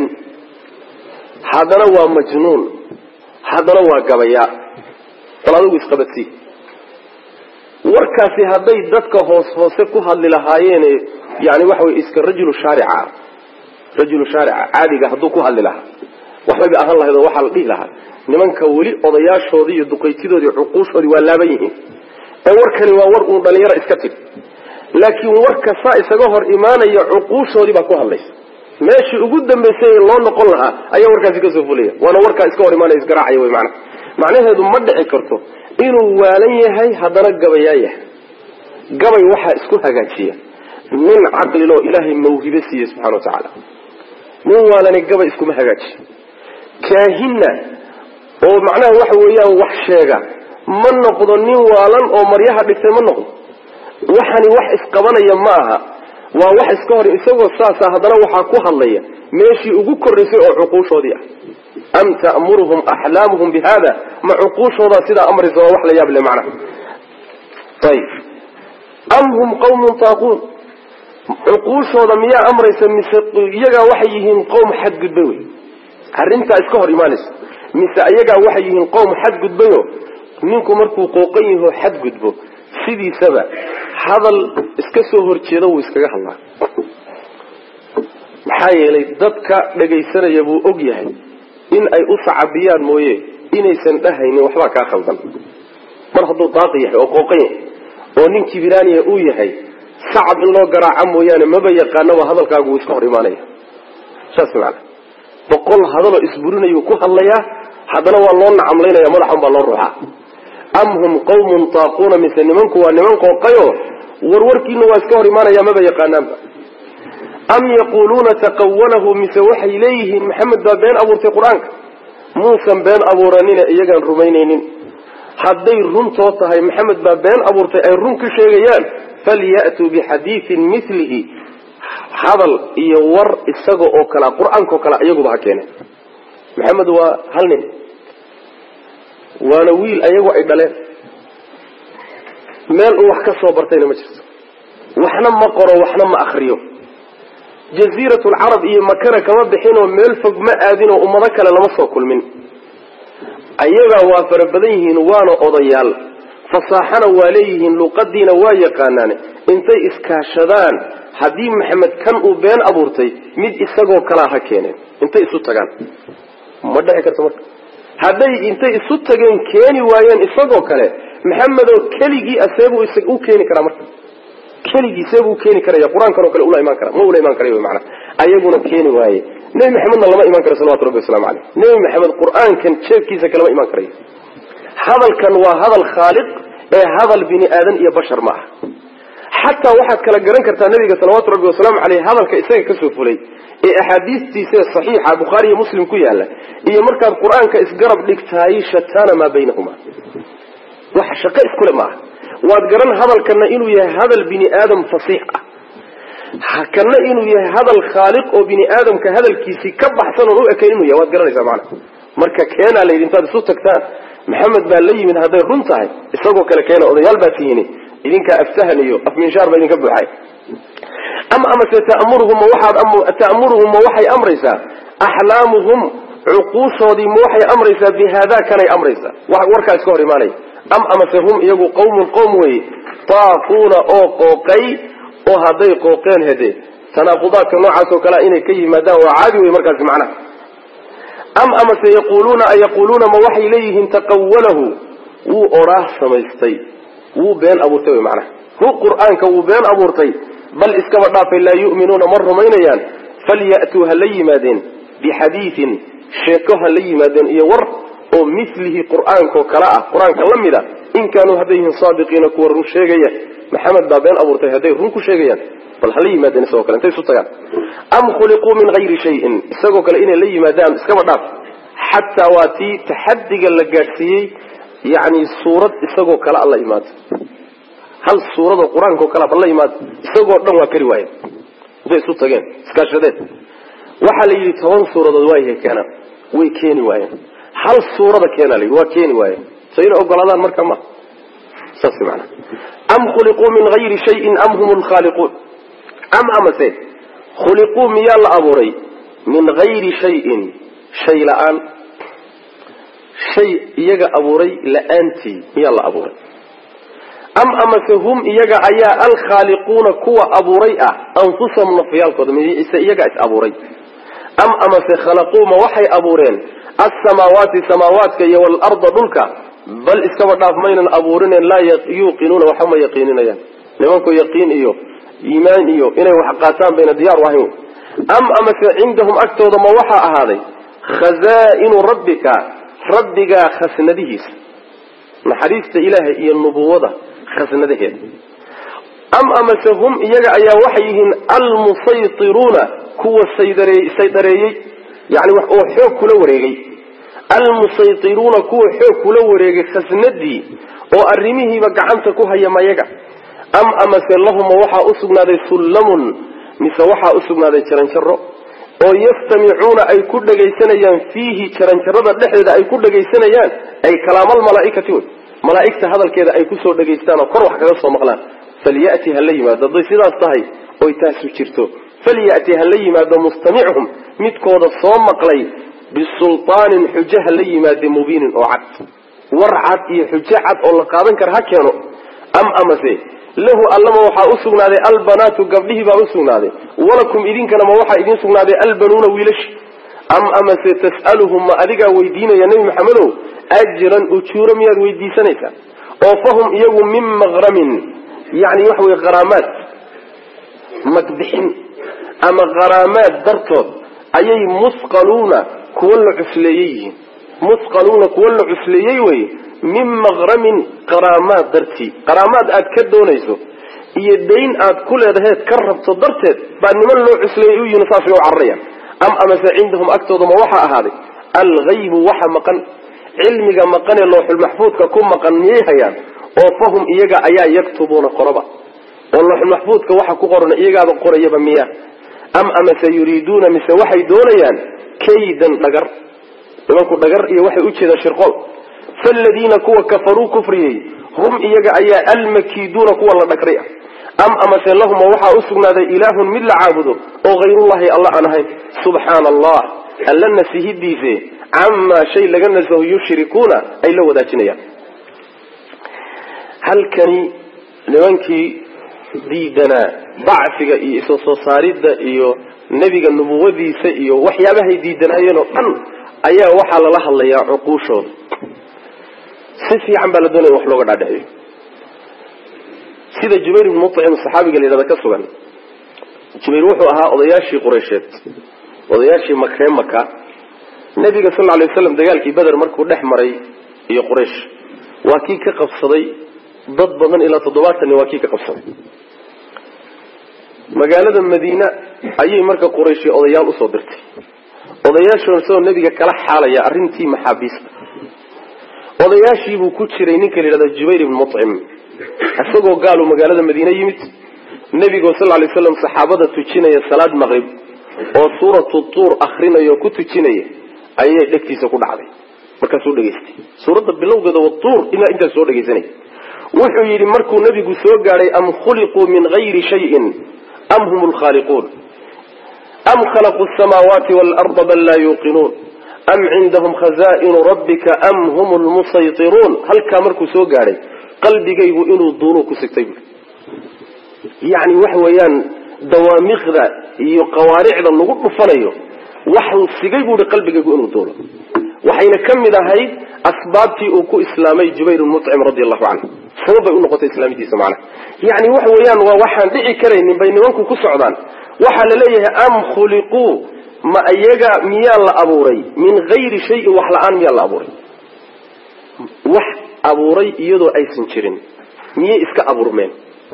haddana waa majnuun haddana waa gabayaa bal adigu isqabadsii warkaasi hadday dadka hoose ku hadli lahaayeen yani waxa wey iska rajulu shaarica caadiga hadduu ku hadli lahaa waxbay ahaan lahayd oo waxaa la dhihi lahaa nimanka weli odayaashoodii iyo duqaytidoodii cuquushoodii waa laaban yihiin ee warkani waa war uun dhalinyaro iska tig laakiin warka saa isaga hor imaanaya cuquushoodii baa ku hadlaysa meeshii ugu dambaysay loo noqon lahaa ayaa warkaasi kasoo fulaya waana warkaa iska hor imaanaya isgaraacaya wey macna macnaheedu ma dhici karto inuu waalan yahay haddana gabayaa yahay gabay waxaa isku hagaajiya nin caqliloo ilaahay mawhibe siiye subxana watacaala nin waalani gabay iskuma hagaajiyo kaahinna oo macnaha waxa weeyaan wax sheega ma noqdo nin waalan oo maryaha dhigtay ma noqdo waxani wax isqabanaya ma aha waa wax iska hor isagoo saasa haddana waxaa ku hadlaya meeshii ugu korraysay oo cuquushoodii ah am ta'muruhum axlaamuhum bihada ma cuquushoodaa sidaa amraysa waa wax la yaab le macnaha ayib am hum qawmun taaquun cuquushooda miyaa amraysa mise iyagaa waxay yihiin qowm xadgudbay wey arrintaa iska hor imaanaysa mise iyagaa waxay yihiin qowm xadgudbayo ninku markuu qooqan yaho xadgudbo sidiisaba hadal iska soo horjeeda wuu iskaga hadlaa maxaa yeelay dadka dhagaysanaya buu og yahay in ay u sacabiyaan mooye inaysan dhahaynin waxbaa kaa khaldan mar hadduu daaqi yahay oo qooqan yahay oo nin kibiraaniya uu yahay sacab in loo garaaca mooyaane maba yaqaanaba hadalkaagu wuu iska hor imaanaya saas macana boqol hadaloo isburinayuu ku hadlayaa haddana waa loo nacamlaynaya madaxan baa loo ruuxaa am hum qawmun taaquuna mise nimanku waa niman qooqayo warwarkiina waa iska hor imaanaya maba yaqaanaanba am yaquuluuna taqawalahu mise waxay leeyihiin maxamed baa been abuurtay qur-aanka muusan been abuuranina iyagaan rumaynaynin hadday runtoo tahay maxamed baa been abuurtay ay run ka sheegayaan falya'tuu bixadiidin milihi hadal iyo war isaga oo kale qur-aankaoo kale iyaguba ha keeneen maxamed waa hal nin waana wiil ayagu ay dhaleen meel uu wax ka soo bartayna ma jirto waxna ma qoro waxna ma akriyo jaziiratu alcarab iyo makana kama bixinoo meel fog ma aadinoo ummado kale lama soo kulmin ayagaa waa fara badan yihiin waana odayaal fasaaxana waa leeyihiin luqadiina waa yaqaanaane intay iskaashadaan haddii maxamed kan uu been abuurtay mid isagoo kalaa ha keeneen intay isu tagaan ma dhici karto marka hadday intay isu tageen keeni waayeen isagoo kale maxamedoo keligii aseebuu u keeni karaa marka كلي سبوا كيني كريه قرآن كانوا كلا أولى إيمان كرا ما أولى إيمان كريه معنا أيقونا كيني وهاي نبي محمد الله ما إيمان كريه صلوات ربي والسلام عليه نبي محمد القرآن كان شيء كيسة كلام إيمان كريه هذا كان وهذا الخالق هذا البني آدم يا بشر معه حتى واحد كلا جران كرتا النبي صلوات ربي والسلام عليه هذا الكيسة كسوف لي أحاديث تيسير صحيحة بخاري مسلم كياله هي مركب القرآن كإسقرب لك تاي شتان ما بينهما وحشقائس كل معه وأتقرن هذا كنا إنه هذا البني آدم فصيحة كنا إنه هذا الخالق أو بني آدم كهذا الكيسي كبح سنة رؤية كإنه وأتقرن إذا معنا مركا كان على إنتاد صوتك تان محمد باللي من هذا الرنطة استوقع كلا كان أضيال باتيني إذن كأفتهني أفمن شار بين كبه حي أما تأمرهم ووحي أمريسا أحلامهم عقوصة دي موحي أمريسا بهذا كان أمريسا وركا اسكوري مالي أما سهم يقول قوم وي طاقون أو قوقي أو هذي قوقين هذي تناقضات نوعا سوكلا إني كي مدى وعادي ومركز معنا أما سيقولون أيقولون ما وحي إليهم تقوله وأراه سميستي وبين أبورتي معنا هو قرآن كوبين أبورتي بل اسكبرنا لا يؤمنون مرة مينيان فليأتوا هلي مادين بحديث شيكوها لي مادين يور أو مثله قرآن كوكلاء قرآن كلمدا إن كانوا هديهم صادقين كورن شيغيا محمد بابين أبورتي هدي رنكو شيغيا بل هلي مادين سوكلا انتي سوتيان أم خلقوا من غير شيء سوكلا إن لي مادام اسكبرنا حتى واتي تحدق اللقاتي يعني سورة سوكلا الله يمات هل سورة القرآن كوكلا بالله يمات سوكلا دنوا كرواية وفي سوتيان سكاشدت وحالي يتوان سورة الوايه كان ويكيني وايه هل سورة كان لي وكيني وايه سينا أقول هذا المركمة ساسي معنا أم خلقوا من غير شيء أم هم الخالقون أما سيد خلقوا ميال أبوري من غير شيء لآن شيء يجا أبوري لأنتي ميال أبوري أما هم يجا أيا الخالقون كوا أبوري أنفسهم نفيال قدم يجا أبوري أما سيخلقوا ما وحي أبورين السماوات كي والأرض دلك بل استوى مين أبورين لا يوقنون وحما يقينين يعني لمنكو يقين إيمان إنه وحقاتان بين الديار وحيون أما عندهم أكتوض ما وحى هذا خزائن ربك خسندهيس حديث إلهي إيا النبوة خسندهيس أما هم يجا أيا وحيهن المسيطرون كوا السيدري يعني وحوك كل وريجي المسيطرون كوا حوك كل وريجي خسندي وأرميه بقعنت كوها يما يجا أما سلهم وحى أسقنا ذي سلم مثل وحى أسقنا ذي شرنشر ويستمعون أي كل جيسنيان فيه شرنشر الدحر أي كل جيسنيان أي كلام الملائكة ملائكة هذا الكذا أي كسر جيسان وقروح كذا مغلان فليأتي هلي ماذا ضي سيدا الصهي ويتاسو شرتو فليأتي هلي ماذا مستمعهم متكود الصوم مقلي بالسلطان حجة هلي ماذا مبين وعد ورعد حجة عد أولا قادن كرها كانوا أما سي له ألما وحا أسونا ذي البنات قبله با أسونا ذي ولكم إذن كان ما وحا إذن سونا ذي البنون ويلش أما سي تسألهم ما أذيقا ويدين يا نبي محمد أجرا أجورا مياد ويدي سنيسا وفهم يوم من مغرم يعني وحوي غرامات مكدحين أما غرامات درتود أي مثقلون كل عسليين من مغرم غرامات درتي غرامات أتكدونيسو يدين أت كل هذا تكرب صدرتت بأن من له عسليين ينصافي وعريا أما عندهم أكتوض ما وحى هذا الغيب وحى مقن علمك مقن اللوح المحفوظ ككم مقن يهيان وفهم إيجا أيا يكتبون قربا والله المحفوظ كوحا كقرن إيجا بقرية بمياه أما سيريدون مثل وحي دونيان كيدا لقر لمنكو لقر إيا وحي أجهد شرقال فالذين كوا كفروا كفريه هم إيجا أيا المكيدون كوا لنكريه أما سياللهم وحا أسقنا ذا إله من لعابده وغير الله الله عنه سبحان الله ألنا سيهدي فيه عما شيء لقنا يشركون أي لو ذاتنيا هل كان لمنكي ديدنا بعثك إيسو صارد إيو نبي النبوة ديسا إيو وحيابها ديدنا ينو أيها وحال الله الله يا عقوشون سيسي عن بلدون وحلوغ دعيه sida Jubayr ibn Mut'im saxaabiga leeyahay ka sugan Jubayr wuxuu ahaa odayaashii Quraysheed odayaashii Makka nabiga sallallahu alayhi wasallam dagaalkii Badr markuu dhex maray iyo Quraysh waa kii ka qabsaday dad badan ilaa 70 waa kii ka qabsaday magaalada Madiina ayay marka Quraysh odayaal u soo dirtay odayaashoon soo nabiga kala xaalaya arintii maxaabiista odayaashii buu ku jiray ninka leeyahay Jubayr ibn Mut'im asagoo gaal oo magaalada Madiina yimid nabiga sallallahu alayhi wasallam saxaabada tujinaya salaad maghrib oo suuratu tuur akhrinayo ku tujinaya ayay dhagtiisa ku dhacday markaas uu dhageystay suurada bilowgeeda waa tuur ilaa inta soo dhageysanay wuxuu yiri markuu nabigu soo gaaray am khuliqu min ghayri shay'in am humul khaliqun am khalaqu as-samawati wal arda bal la yuqinun am 'indahum khaza'in rabbika am humul musaytirun halka markuu soo gaaray qalbigaygu inuu duulo ku sigtay يعني وحويان دوامخذا iyo qawaaricda lagu dhufanayo waxu sigay buu qalbigaygu inuu doolo waxayna kamid ahay asbaabtii uu ku islaamay Jubayr ibn Mut'im radiyallahu anhu sabab uu noqotay islaamadiisa macna yani waxwayaan waa waxaan dhici kareynin bay nimanku ku socdaan waxa la leeyahay am khuliqu ma ayaga miyaa la abuuray min ghayri shay'in wax la'aan miyaa la abuuray wax abuuray iyadoo aysan jirin miyay iska abuurmeen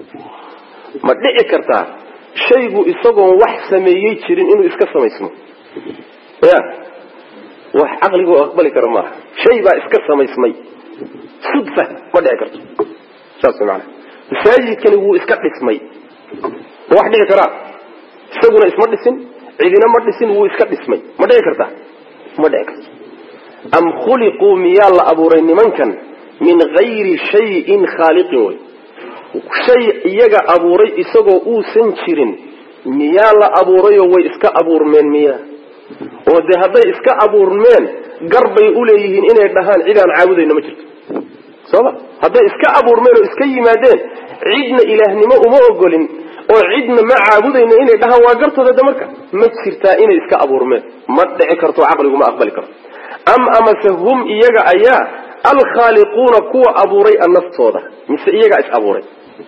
ma dhici kartaa shaygu isagoo wax sameeyay jirin inuu iska samaysmo ya wax aqligu aqbali karo ma shay baa iska samaysmay sudfa ma dhici karto saasmaana masaajidkani wuu iska dhismay wax dhici kara isaguna isma dhisin cidina ma dhisin wuu iska dhismay ma dhici kartaa ma dhici karto am khuliqu miyal abuuray nimankan min ghayri shay'in khaliqin shay iyaga abuuray isagoo uu san jirin miyaa la abuuray oo way iska abuurmeen miyaa oo de haday iska abuurmeen garbay u leeyihiin inay dhahaan cidaan caabudayna ma jirto sabab haday iska abuurmeen oo iska yimaadeen cidna ilaahnimo uma ogolin oo cidna ma caabudayna inay dhahaan waa gartooda marka ma jirtaa inay iska abuurmeen ma dhici karto aqligu ma aqbali karo ama sahum iyaga ayaa al khaliquna kuwa abuuray annaftooda mise iyaga is abuuray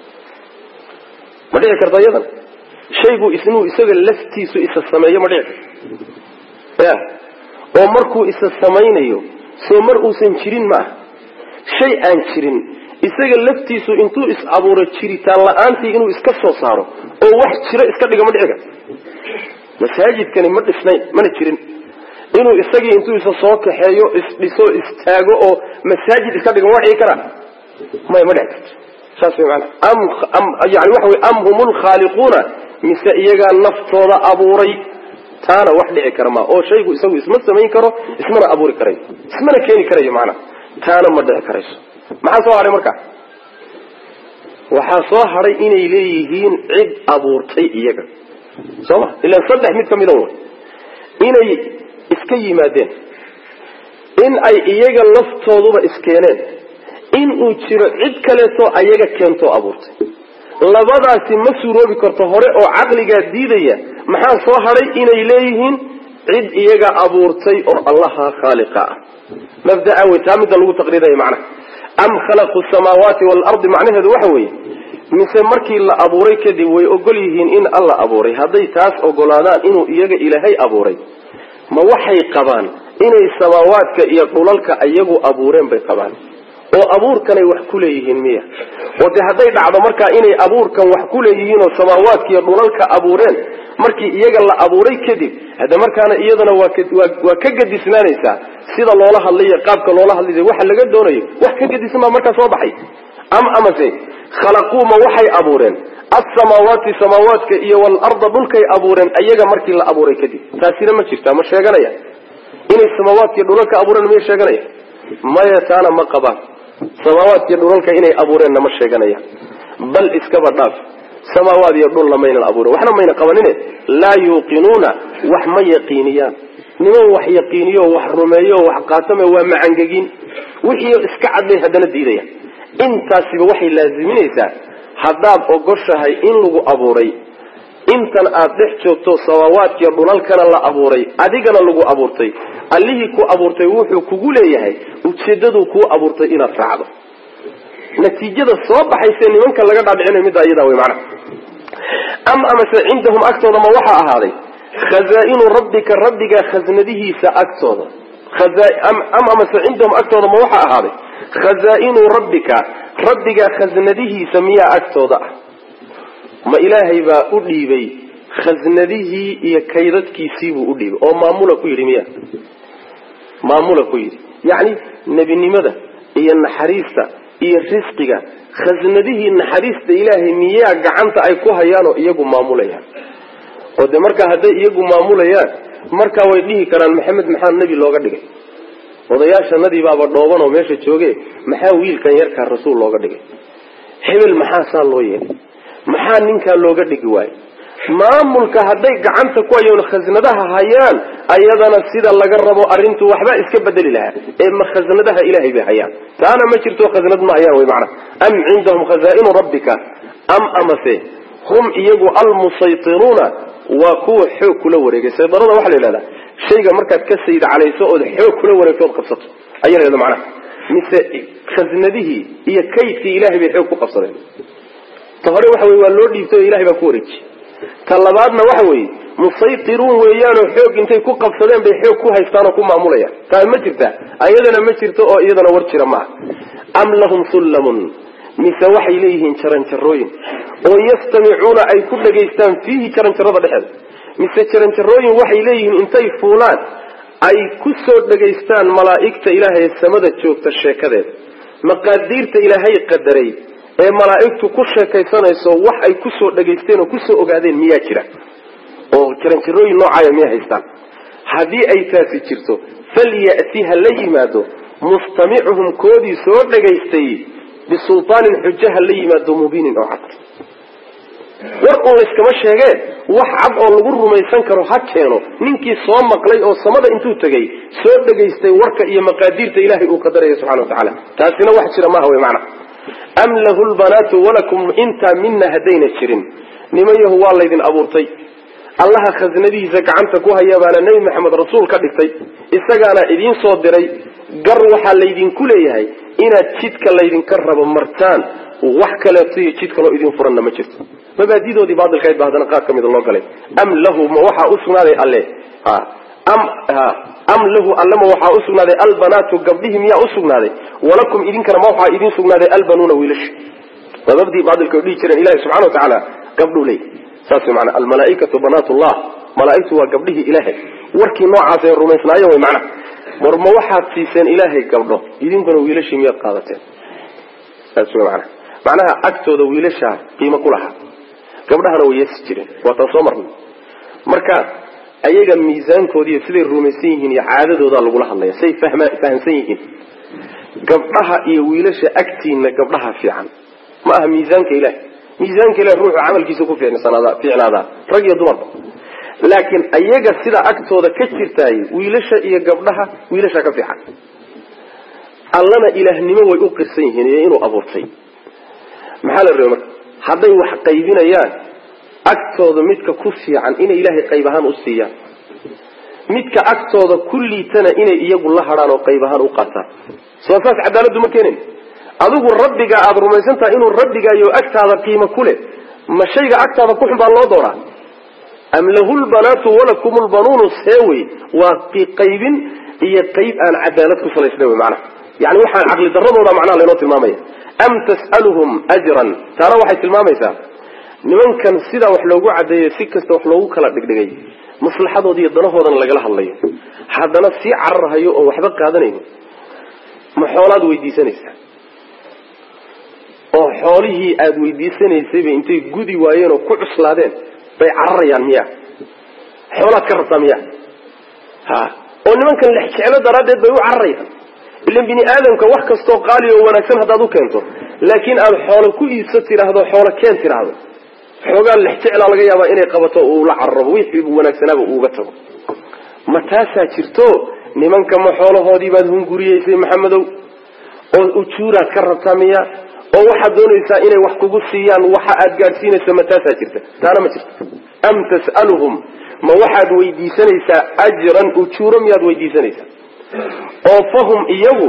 ma dhici karto yadan shaygu isnu isaga laftiisu isa sameeyo ma dhici ya oo markuu isa sameeynayo soo mar uusan jirin ma shay aan jirin isaga laftiisu intuu is abuuray jiritaan la'aantii inuu iska soo saaro oo wax jira iska dhiga ma dhici karto masaajidkani ma dhisnayn mana jirin inuu isagii intuu isa soo kaxeeyo isdhiso istaago oo masaajid iska dhigo wax ay kara ma dhici karto saasay macna am yani waxa way am humul khaliquna mise iyaga naftooda abuuray taana wax dhici kara ma oo shaygu isagu isma sameyn karo ismana abuuri karay ismana keeni karay macna taana ma dhici karayso maxaa soo haray marka waxa soo haray inay leeyihiin cid abuurtay iyaga soo ila saddex mid kamid ah inay iska yimaadeen in ay iyaga laftooduba iskeeneen in uu jiro cid kale soo ayaga keento abuurtay labadaasi ma suuroobi karto hore oo aqliga diidaya maxaa soo haray inay leeyihiin cid iyaga abuurtay oo Allaha khaliqa mabda'a wa taamida lagu taqriiray macna am khalaqu samawati wal ardi macnaheedu waxa weeye mise markii la abuuray kadib way ogol yihiin in Allah abuuray haday taas ogolaadaan inuu iyaga ilaahay abuuray ma waxay qabaan inay samaawaadka iyo dhulalka ayagu abuureen bay qabaan oo abuurkan ay wax ku leeyihiin miya oo haday dhacdo marka inay abuurkan wax ku leeyihiin oo samaawaadka iyo dhulalka abuureen markii iyaga la abuuray kadib hada markaana iyadana waa ka gadisnaanaysa sida loola hadlayo qaabka loola hadlayo waxa laga doonayo wax ka gadisnaa marka soo baxay amase khalaqu ma waxay abuureen as-samawati samawaatka iyo wal arda dhulkay abuureen ayaga markii la abuuray kadib taasina ma jirta ma sheeganaya inay samaawaadka iyo dhulka abuureen ma sheeganaya ma yataana ma qabaan samaawaadka iyo dhulka inay abuureen ma sheeganaya bal iskaba dhaaf samaawaad iyo dhul lamayna abuuro waxna mayna qabanine la yuqinuna wax ma yaqiiniyaan niman wax yaqiiniyo wax rumeeyo wax qaatame waa macangagin wixii iska cadlay hadana diidaya intaasiba waxay laaziminaysaa hadaad ogoshahay in lagu abuuray intan aad dhex joogto samaawaadka iyo dhulalkana la abuuray adigana lagu abuurtay allihii ku abuurtay wuxuu kugu leeyahay ujeedadu ku abuurtay inaad raacdo نتيجة الصواب حيث منك لقى دعنا مدى أيضا ومعنى أما عندهم أكثر ما وحى هذا خزائن ربك خزنده سأكثر أما عندهم أكثر ما وحى هذا خزائن ربك خزنده سميا أكثر ما إلهي بأولي بي خزنده يكيدتك سيبو أولي بي أو معمولة كويري مياه معمولة كويري يعني نبي نمذا إيا النحريسة إيا الرزقك خزنده النحريسة إلهي مياه قعنت أيكوها يانو إياقو معمولة يان وده مركا هذا إياقو معمولة يان مركا ويديه كان محمد محان نبي اللوغة ديكي odayaasha nadii baaba dhooban oo meesha joogay maxaa wiilkan yarka rasuul looga dhigay hebel maxaa saa loo yeelay maxaa ninka looga dhigi waay maamulka haday gacanta ku ayaan khaznadaha hayaan ayadana sida laga rabo arintu waxba iska bedeli lahaa ee ma khaznadaha ilaahay bay hayaan taana ma jirto khaznad ma hayaan way macna am indahum khazaa'in rabbika am amase hum iyagu al-musaytiruna wa kuwa xoog kula wareegay saydarada waxa la yiraahdaa shayga markaad ka sayid calayso oo xoog kula wareegto qabsato ayay macna mise khaznadihi iyo kaydkii ilaahay bay xoog ku qabsadeen tahore waxa way waa loo dhiibtay ilaahay baa ku wareejiyay talabaadna waxa way musaytirun weeyaan oo xoog intay ku qabsadeen bay xoog ku haystaan oo ku maamulayaan taa ma jirta ayadana ma jirto oo iyadana war jira ma am lahum sullamun mise waxay leeyihiin jaranjarooyin oo yastamicuuna ay ku dhageystaan fiihi jaranjarada dhexeeda mise jaranjarooyin waxay leeyihiin intay fuulaan ay ku soo dhageystaan malaa'igta ilaahay samada joogta sheekadeeda maqaadiirta ilaahay qadaray ee malaa'igtu ku sheekaysanayso wax ay ku soo dhageysteen oo ku soo ogaadeen miyaa jira oo jaranjarooyin noocaaya miyaa haystaan haddii ay taasi jirto falyatiha la yimaado mustamicuhum koodii soo dhageystay bisultaanin xujaha la yimaado mubiinin oo cad war oo iskama sheegeen wax cad oo lagu rumaysan karo ha keeno ninkii soo maqlay oo samada intuu tagay soo dhageystay warka iyo maqaadiirta ilaahay uu qadaray subhanahu wa ta'ala taasina wax jira ma aha macna am lahul banatu walakum inta minna hadayna jirin nimayahu waa laydin abuurtay allaha khaznadiisa gacanta ku haya baana nabi maxamed rasuul ka dhigtay isagaana idin soo diray gar waxa laydin ku leeyahay inaad jidka laydin ka rabo martaan wax kale tii jidka loo idin furan ma jirto mabaadidoodii baadilka ay baadana qaar kamid loo galay am lahu ma waxa u sugnaaday alle am lahu allama waxa u sugnaaday albanatu gabdhihim ya u sugnaaday walakum idinkana ma waxa idin sugnaaday albanuna wiilash wabdi baadilka dhigi jireen ilaahay subhanahu wa ta'ala gabdhu leey saas macna almalaa'ikatu banatullah malaa'ikatu waa gabdhihi ilaahay warkii noocaas ay rumaysnaayo way macna war ma waxaad siiseen ilaahay gabdho idinkuna wiilashii miyaad qaadateen saas macnaha agtooda wiilasha qiimo ku lahaa gabdhahana way yeesi jireen waa tan soo marnay marka ayaga miisaankoodii siday rumaysan yihiin iyo caadadooda lagu la hadlaya say fahamsan yihiin gabdhaha iyo wiilasha agtiina gabdhaha fiican ma aha miisaanka ilaahay ruuxu amalkiisa ku fiicnaada rag iyo dumar laakiin ayaga sida agtooda ka jirtay wiilasha iyo gabdhaha wiilasha ka fiican allana ilaahnimo way u qirsan yihiin inuu abuurtay maxaa la rabaa haday wax qaybinayaan agtooda midka ku fiican inay ilaahay qayb ahaan u siiyaan midka agtooda kulliitana inay iyagu la haraan oo qayb ahaan u qaataan soo saas cadaaladu ma keenin adigu rabbiga aad rumaysantaa inuu rabbiga iyo agtaada qiimo ku leh ma shayga agtaada ku xun baa loo dooraa am lahul banatu walakumul banunu sawi wa qaybin iyo qayb aan cadaalad ku salaysnay macna yani waxaan aqli daradooda macna leeyo tilmaamaya am tas'aluhum ajran tara waxay tilmaamaysaa nimankan sida wax loogu cadeeyo si kasta wax loogu kala dhigdhigay maslaxadoodii iyo danahoodan laga hadlayo hadana si cararhayo oo waxba qaadanayno ma xoolaad weydiisanaysaa oo xoolihii aad weydiisanaysay bay intay gudi waayeen oo ku cuslaadeen bay cararayaan miya xoolaad ka rabtaa miya oo nimankan lex jeclo daraadeed bay u cararayaan ilaan bini aadamka wax kastoo qaali oo wanaagsan hadaad u keento laakiin aad xoolo ku iibso tiraahdo xoolo keen tiraahdo xoogaa lex jecla laga yaabaa inay qabato oo la carrabo wixii wanaagsanaba uuga tago ma taasaa jirto nimanka ma xoolahoodii baad hunguriyeysay maxamedow oo ujuuraad ka rabtaa miya oo waxaad doonaysaa inay wax kugu siiyaan waxa aad gaadhsiinayso ma taasaa jirta taana ma jirto am tas'aluhum ma waxaad weydiisanaysaa ajran ujuuro miyaad weydiisanaysaa oo fahum iyagu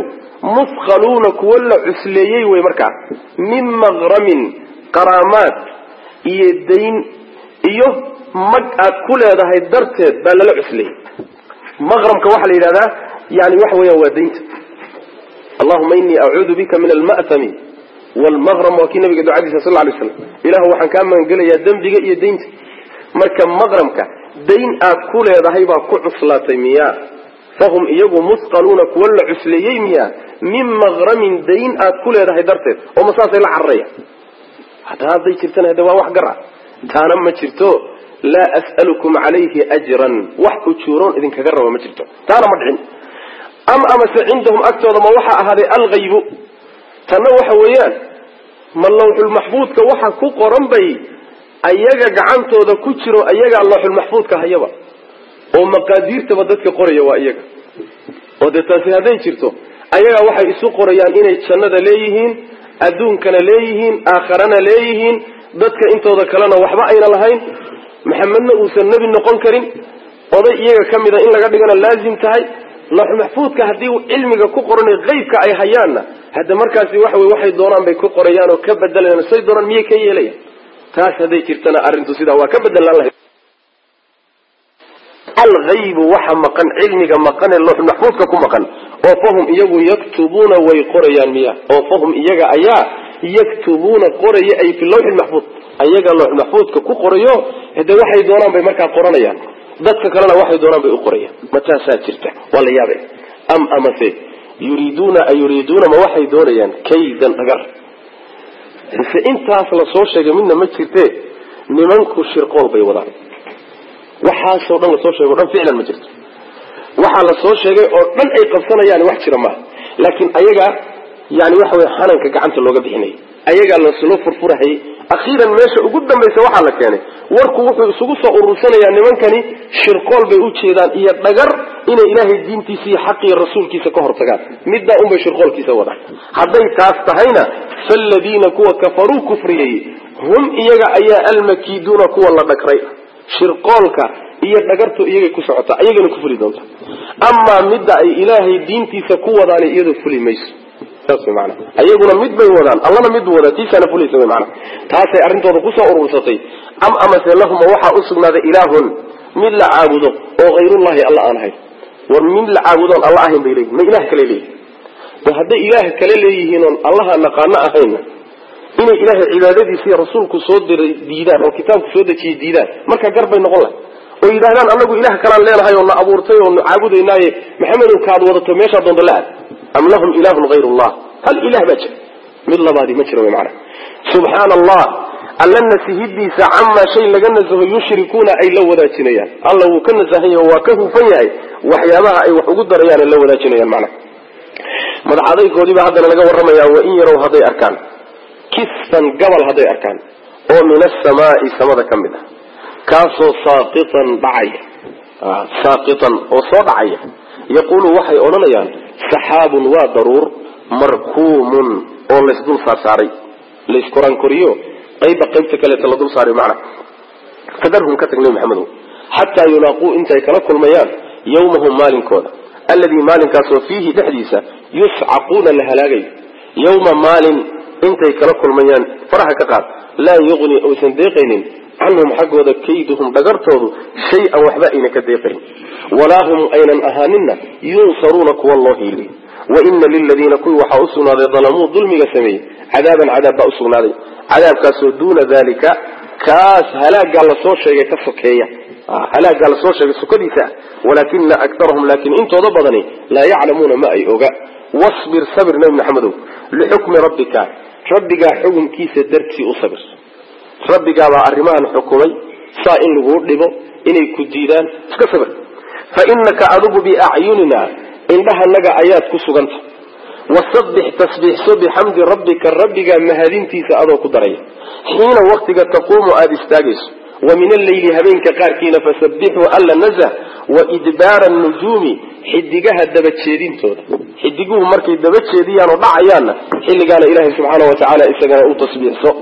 مثقلون كل عسليي ويمركع من مغرم قرامات يدين إيه مجأة كل هذا الدرتد بل لا عسلي مغرم كواحد إلى هذا يعني وحوي ودينت اللهم إني أعوذ بك من المأثم والمغرم وكنا بقدر عدي صلى الله عليه وسلم إله وحن كان من قال يا دم بقى يدينت مركب مغرمك دين أكل هذا هيبقى كعصلة مياه فهم يجوا مثقلون كل عسليين مياه من مغرم دين أكل هذا هيدرته ومصاص العرية هذا يشرتنا هذا واحد قرأ تانا ما شرتو لا أسألكم عليه أجرا وحكوا تشورون إذن كجروا ما شرتو تانا مدعين أمس عندهم أكثر ما وحى هذا الغيب تنوح ويان ما اللوح المحفوظ كوحى كقرن بي أيجا جعنته ذا كتشرو أيجا اللوح المحفوظ كهيبا ومقادير تبدت كقرية وأيجا وده تسهدين شرتو أيجا وحى يسوق قريان إن يتشند ليهين أدون كان ليهين آخرنا ليهين ضدك أنت وذا كلنا وحبا أين لهين محمدنا وسنبي النقل كريم وضي إيجا كم إذا إن لقد لازم تهي لوح محفوظ كهدي علمك كقرن غيبك أي هيانا هذا مركز وحي دوران بكقريان وكبدل لنا سيد دوران مية كي يليه تاس هذي كرتنا أرنتو سيدا وكبدل الله الغيب وحى مقن علمك مقن اللوح المحفوظ ككم مقن وفهم إيجو يكتبون ويقريان مياه وفهم إيجا أيا يكتبون قرية أي في اللوح المحفوظ أيجا اللوح المحفوظ كقريو هذا وحي دوران بمركز قرنيان ذاتك كلنا وحي دوران بأقرية متى ساترته ولا يابي أمسي يريدون ما وحي دوريان كيدا أجر فإنت أصل صوشة منا ما تشرته نمنكو الشرقون بيوضان وحاسة ودن صوشة ودن فعلا ما جرت وحال صوشة ودن أي قبصنا يعني واحد شرما لكن أيجا يعني وحوي حنان كعنت اللغة بحني أيجا السلوف فرفورة هي أخيرا ماشي وقدام بيسوا حالك يعني وركو وحوي سقوصة أرسلنا يعني من كان شرقال بيقول شيئا يتنجر إن إله الدين تسي حقي الرسول كيس كهر تجار مدة بشرقال كيس وضع حدين تاستهينا فالذين كوا كفروا كفريه هم إيجا أيا المكيدون كوا الله ذكري شرقالك إيجا ذكرت إيجا كسعة إيجا كفري دونك أما مدة أي إله الدين تسي كوا ذاني إيجا فلي ميس تاسو معنا أيقونا مد بيودان الله مد ولا تيسنا فلي سوي معنا تاسي أرنتو ذكوسا أرسطي أمس لهم وحى أسقنا ذا إله من لا عابده أو غير الله الله أنهي ومن لا عابده الله أهم بيليه ما إله كليليه وهذا إله كليليه الله نقانا أهينا إن إله عبادتي في رسولك صود ديدان وكتابك صود شيء ديدان ما كجرب النقلة وإذا كان الله إله كلام لنا هاي والله أبورتي وعابد إناي محمد وكاد وضط ميشا ضد الله أم لهم إله غير الله هل إله بجر من الله بادي مجرى معنا سبحان الله ألنا سهدي سعما شيء لجنزه يشركون أي لو ذا جنيان الله وكنز هي وكه فيها وحيامها أي وحجود ريان لو ذا جنيان معنا ماذا عضيك ودي بعد أن نجوا الرمية وإن يروا هذي أركان كسفا قبل هذي أركان ومن السماء سماء كمدة كاسو ساقطا بعيا ساقطا وصدعي يقول وحي أوليان سحاب وضرور مركوم أو لسدول صاري ليس قرآن كوريو قيب كلا تلدول صاري معنا فدرهم كتقني محمد حتى يلاقوا انت يكلكوا الميان يومهم مال كودا الذي مال كاسو فيه تحديثا يسعقون الهلاقي يوم مال انت يكلكوا الميان فرح كقال لا يغني أو سنديقين عنهم حقوا كيدهم دقرتهم شيئا وحبائنا كديقين ولا هم أين أهاننا ينصرونك والله لي وإن للذين كل وحاوسنا ظلموا ظلم سمي عذابا عذاب أسونا لي عذاب كاسو دون ذلك كاس هلاك قال صور شيء كفكية هلاك قال صور شيء سكديسة ولكن أكثرهم لكن انتو ضبطني لا يعلمون ما أيوغا واصبر صبر نبي محمد لحكم ربك حكم كيس درتي أصبر ربك وأرمان حكمي صائن لغور لبو إني كديدان سكسبر فإنك أذب بأعيننا إنها لك آيات كسوغنت وصبح تسبيح بحمد ربك مهادين تيسا أذو قدرية حين وقتك تقوم آدستاجس ومن الليل هبينك قاركين فسبحوا ألا نزه وإدبار النجوم حدقها الدبتشيرين تودا حدقوه مركي الدبتشيرين وضعيانا حين قال إله سبحانه وتعالى إساقنا تصبيح سوء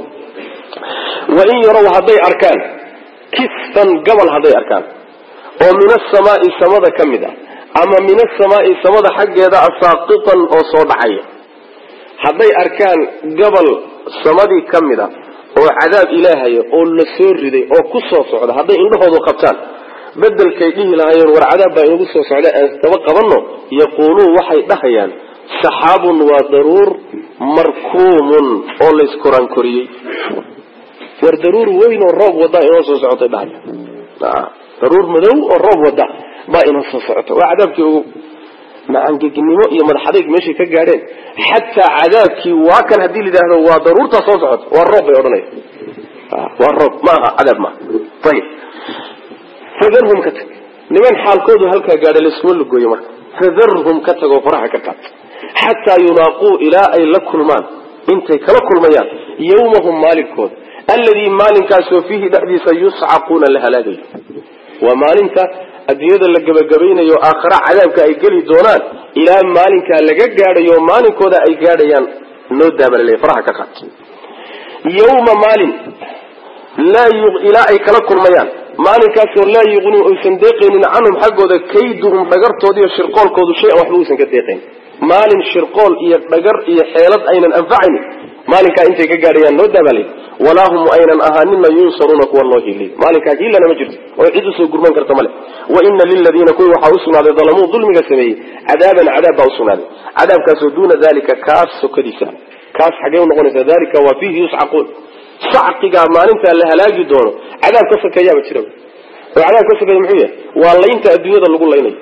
وإن يروا هذي أركان كسفا قبل هذي أركان ومن السماء سمد كمدا أما من السماء سمد حق هذا ساقطا أو صوت حي هذي أركان قبل سمدي كمدا أو عذاب إلهي أو السر ذي أو قصة صعود هذي عنده هذا قبطان بدل كيديه لغير والعذاب بين قصة صعود توقع ظنه يقولوا وحي دحيان سحاب وضرور مركوم أو لسكران كوري والضرور وين الرب وضع ينصص صعود بعد ضرور مدو الرب وضع ما ينصص صعود وعذابك مع أنك النمو يمر حديق ماشي كجارين حتى عذابك واكل هدي ده هو ضرور تصعد والرب يورني والرب ما عذاب ما طيب فذرهم كتك لمن حال كودو هلكا قال الاسم اللي جوي مرك فذرهم كتك وفرح كتك حتى يلاقوا إلى أي لكل مان انت كلكل ميان يومهم مالك كود الذي مالك كاسو فيه دحدي سيصعقون الهلاقي ومالك الدنيا اللي جبين يو آخر عذابك أي قلي دونان إلى مالك اللي جاد يو مالك وذا أي جاد ين نودة بالله فرحك خات يوم مالك لا إلى أي كلكم ميان مالك سر لا يغني صنديقين عنهم حقه ذا كيدهم بجرت ودي الشرقال كودو شيء وحلوس كديقين مالك الشرقال يبجر يحيلت أين أنفعني مالك أنت كجاد ين نودة بالله ولا هم أين أهانين ما ينصرونك والله لي مالك أجيل لنا مجرد ويعيدوا سوى قربان كرتمله وإن للذين كانوا حاوسنا على ظلموا ظلم قسمي عذابا عذاب أوصنا عذاب كاسو دون ذلك كاس سكديسا كاس حقيقة نقول ذلك وفيه يصعقون صعق ما انت لها لاجي دونه عذاب كسر كيابة شرب وعذاب كسر كيابة والله انت الدنيا اللي قول لنا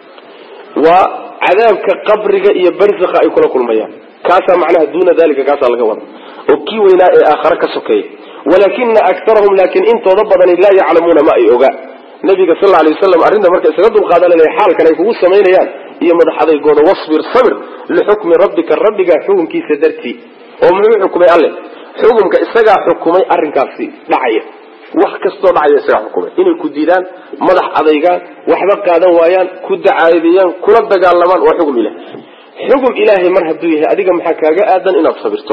وعذاب كقبرك يبرزق يكون كل مياه كاسا معناها دون ذلك كاسا الغوار وكي ويناء آخر كسكي ولكن أكثرهم لكن انت ضبطني لا يعلمون ما يوقع النبي صلى الله عليه وسلم أرنا مركز سقدوا القادة لنا حال كان يفوز سمين يان يمدح هذا يقول واصبر صبر لحكم ربك الرب حكم كي سدرتي ومن حكم الله حكم كإسجع حكمي أرنكاسي دعية وحكستو دعية إسجع حكمي إن الكديدان مدح هذا يقال وحبك هذا ويان كد عايديان كل الدجال لمن وحكم إله حكم إلهي مرهب دويه أديك محكاة آدن إن صبرته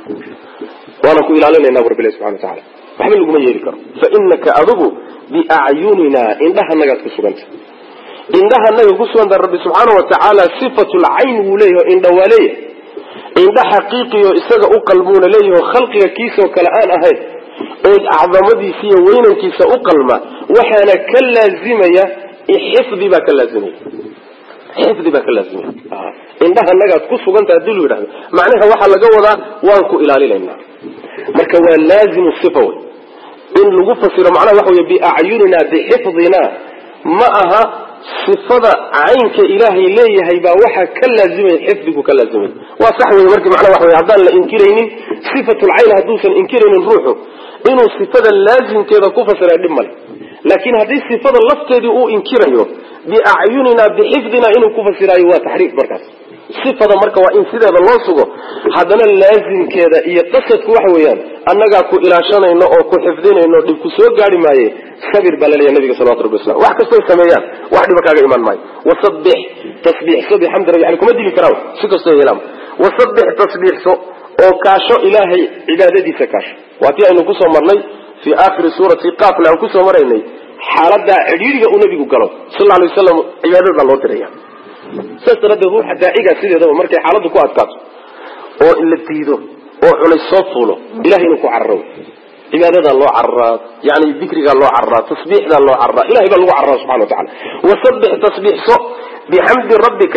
وأنا كل علينا نبر بالله سبحانه وتعالى فحمل لكم يذكر فإنك أذبو بأعيننا إنها النجاة كسبنت إنها النجاة كسبنت الرب سبحانه وتعالى صفة العين وليه إن دواليه إن حقيقي وإستجا أقلبون ليه وخلقك كيس وكالآن أهي أعظم دي فيه وين كيس أقلما وحنا كاللازمية حفظي بك اللازمية حفظي بك اللازمية إنها النجاة كسبنت أدلوا له معناها وحا لقونا وانكو إلى لنا مركوا لازم الصفوي إن لغفصر معنا وحوي بأعيننا بحفظنا معها صفة عينك إلهي ليه هيبا وحا كاللازمين حفظك كاللازمين وصحوه مركب معنا وحوي عبدان لإنكرين صفة العين هدوسا إنكرين روحه إنه صفة اللازم كذا كفصر أدمال لكن هذه الصفة اللفتة دي إنكرين بأعيننا بحفظنا إنه كفصر أيوة تحريف مركز صفة مركب وإن سيدة الله سبحانه هذا اللازم كذا يتصد وحويان أنك أكو إلى شان إنه أكو حفظين إنه دكسور قاري معي صبر بلالي النبي صلى الله عليه وسلم واحد كسر سميان واحد بكاء إيمان معي وصبح تصبيح صبح حمد ربي عليكم أدري كراو سكسر يلام وصبح تصبيح سو أو كاشو إلهي عبادتي سكاش وأتي أن كسر مرني في آخر سورة قاف لأن كسر مرني حالة عديدة النبي قالوا صلى الله عليه وسلم عبادة الله تريها سأترد الروح داعية سيدة ومركي حالته كو أتكات أو اللي تيده أو على الصوت له إلهي نكو عرّو عبادة الله عرّا يعني ذكرك الله عرّا تصبيح الله عرّا إلهي الله عرّا سبحانه وتعالى وصبح تصبيح صو بحمد ربك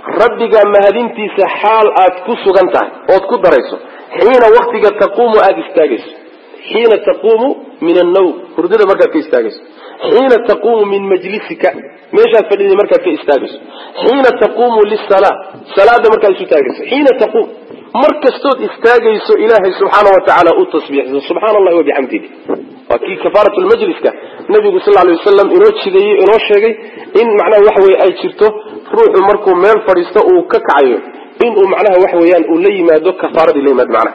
ما هدينتي سحال أتكسو غنتا أو تكو دريسو حين وقتك تقوم أجستاجس حين تقوم من النوم فردنا مركز في استاجس حين تقوم من مجلسك ماشي فدي مركز في استاجس حين تقوم للصلاة صلاة مركز استاجس حين تقوم مركز صوت استاجس إلهي سبحانه وتعالى التصبيح سبحان الله وبحمده وكي كفارة المجلس النبي صلى الله عليه وسلم إنوش شيء إن معناه وحوي أي شرطه روح مركو مال فريسته وككعيه إن معناه وحويان ولي ما دو كفارة لي ما معناه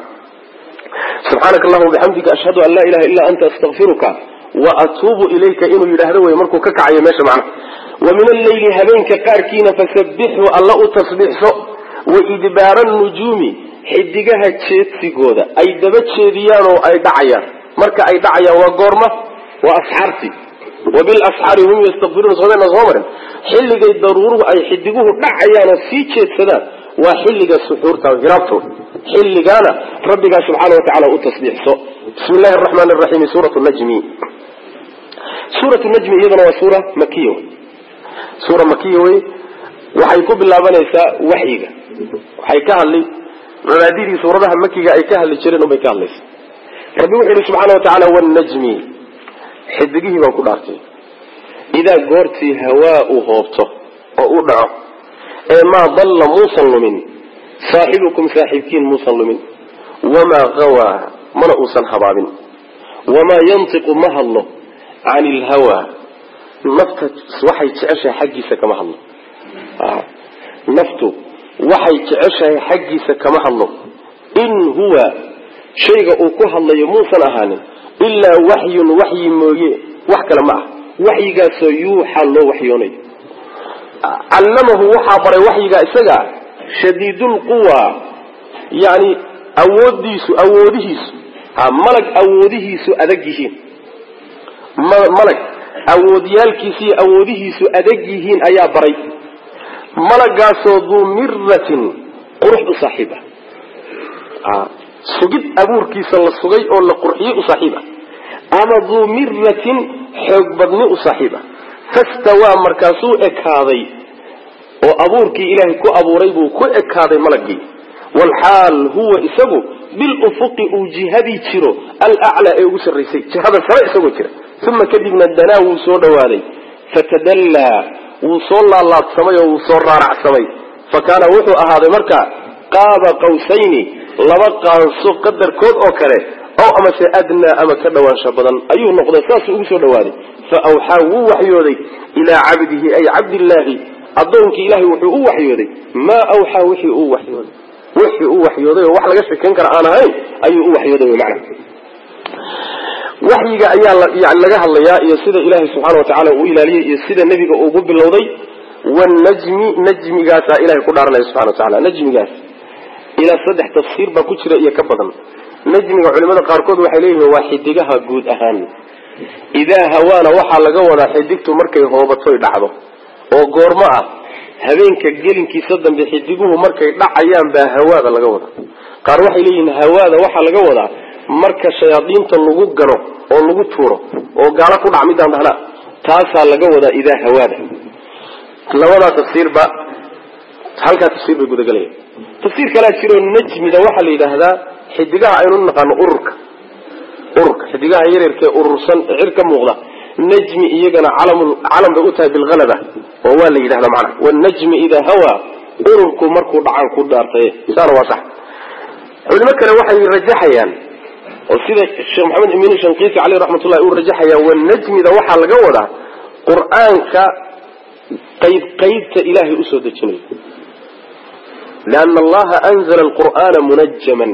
سبحانك اللهم وبحمدك أشهد أن لا إله إلا أنت أستغفرك وأتوب إليك إنه يلهده ويمركو ككعيه ماشي معنا ومن الليل هبينك قاركين فسبحه الله تصبحه وإدبار النجوم حدقها تشيت سيقودا أي دبت شيديان أي دعيان مركا أي دعيان وقرمة وأسحارتي وبالأسحار هم يستغفرون صدقنا صومرا حلق الضرور أي حدقوه نعيان وسيجة سدان وحلق السحور وهرابته حلقانا ربك سبحانه وتعالى التصبيح بسم الله الرحمن الرحيم سورة النجم سورة النجم إذن وسورة مكية سورة مكية وحيكون بالله بنيسا وحيقة وحيكاها لي مبادئ سورة مكية أيكاها اللي تشيرين وبيكاها ليس ربي سبحانه وتعالى والنجم حدقه بانكو دارتي إذا قرتي هواء هوبته وأدعه ما ضل موصل صاحبكم صاحبكين موصل وما غوى مرؤوسا حباب وما ينطق مهله عن الهوى نفته وحي تعشى حقيسة كما الله نفته وحي تعشى حقيسة كما الله إن هو شيء أكوها الله يموصا أهاني إلا وحي موجي وحكى لما وحي قاسو يوحى الله وحيوني علمه وحابر وحي قاسقا شديد القوى يعني أوديس ملك أوديس أدقهين ملك أوديالكسي أوديس أدقهين أيا بري ملك قاسو ذو مرة قرح صاحبه سجد أبوركي صلى الصغي أو لقرحي صاحبه أما ذو مرة حق بدني صاحبه فاستوى مركزو إكاذي وأبوركي إلهي كو أبو ريبو كو إكاذي ملقي والحال هو إسابه بالأفق جهدي تشيرو الأعلى إيوس الرئيسي هذا سرع إسابه تشيرو ثم كدبنا الدناء وصول دوالي فتدلى وصول الله السمي وصول رارع السمي فكان وحو أهذا مركا قاب قوسين لبقى سوق قدر كود أو كره أو أما سأدنى أما كدوان شبضا أيها النقضة ساسو أوسو دوالي فأوحاه وحيودي إلى عبده أي عبد الله أضونك إلهي وحيو وحيودي ما أوحى وحيو وحيودي وحلا قشف كنكر أنا هاي أيها وحيودي معنا وحيقى يعني لقاها الله يسيد إلهي سبحانه وتعالى وإلى لي يسيد النبي أقوب اللوضي والنجم قاسا إلهي قدار الله سبحانه وتعالى نجم قاس إلى صدح تفسير بكتشر يكبضا نجم علماء قاركود وحليه واحدقها قود أهان إذا هوانا وحا لقونا حدقته مركي هو بطوي دعبه وقورماء هبينك قلن كي صدن بحدقوه مركي دعيان بهواذا لقونا قار وحليه هواذا وحا لقونا مركي شياطين تلقوك قنو ولقوك تورو وقالكو دعميدان دهنا تاسا لقونا إذا هواذا لولا تفسير با هل كان تفسير بيقود قليه تفسير كلا تشيرو النجم إذا وحا لي هذا حدقها عينون نقان أرك حدقها يريرك أرسان عرك مغلا نجم إيقنا علم بأوتها بالغلبة وهو اللي يدهنا معنا والنجم إذا هوى أرك مركو دعان كدار صار وصح علماء كان وحي يرجحيان وسيدة الشيخ محمد أمين الشنقيطي عليه رحمة الله يقول رجحيان والنجم إذا وحى لقوله قرآنك قيدت إلهي أسود الجنين لأن الله أنزل القرآن منجما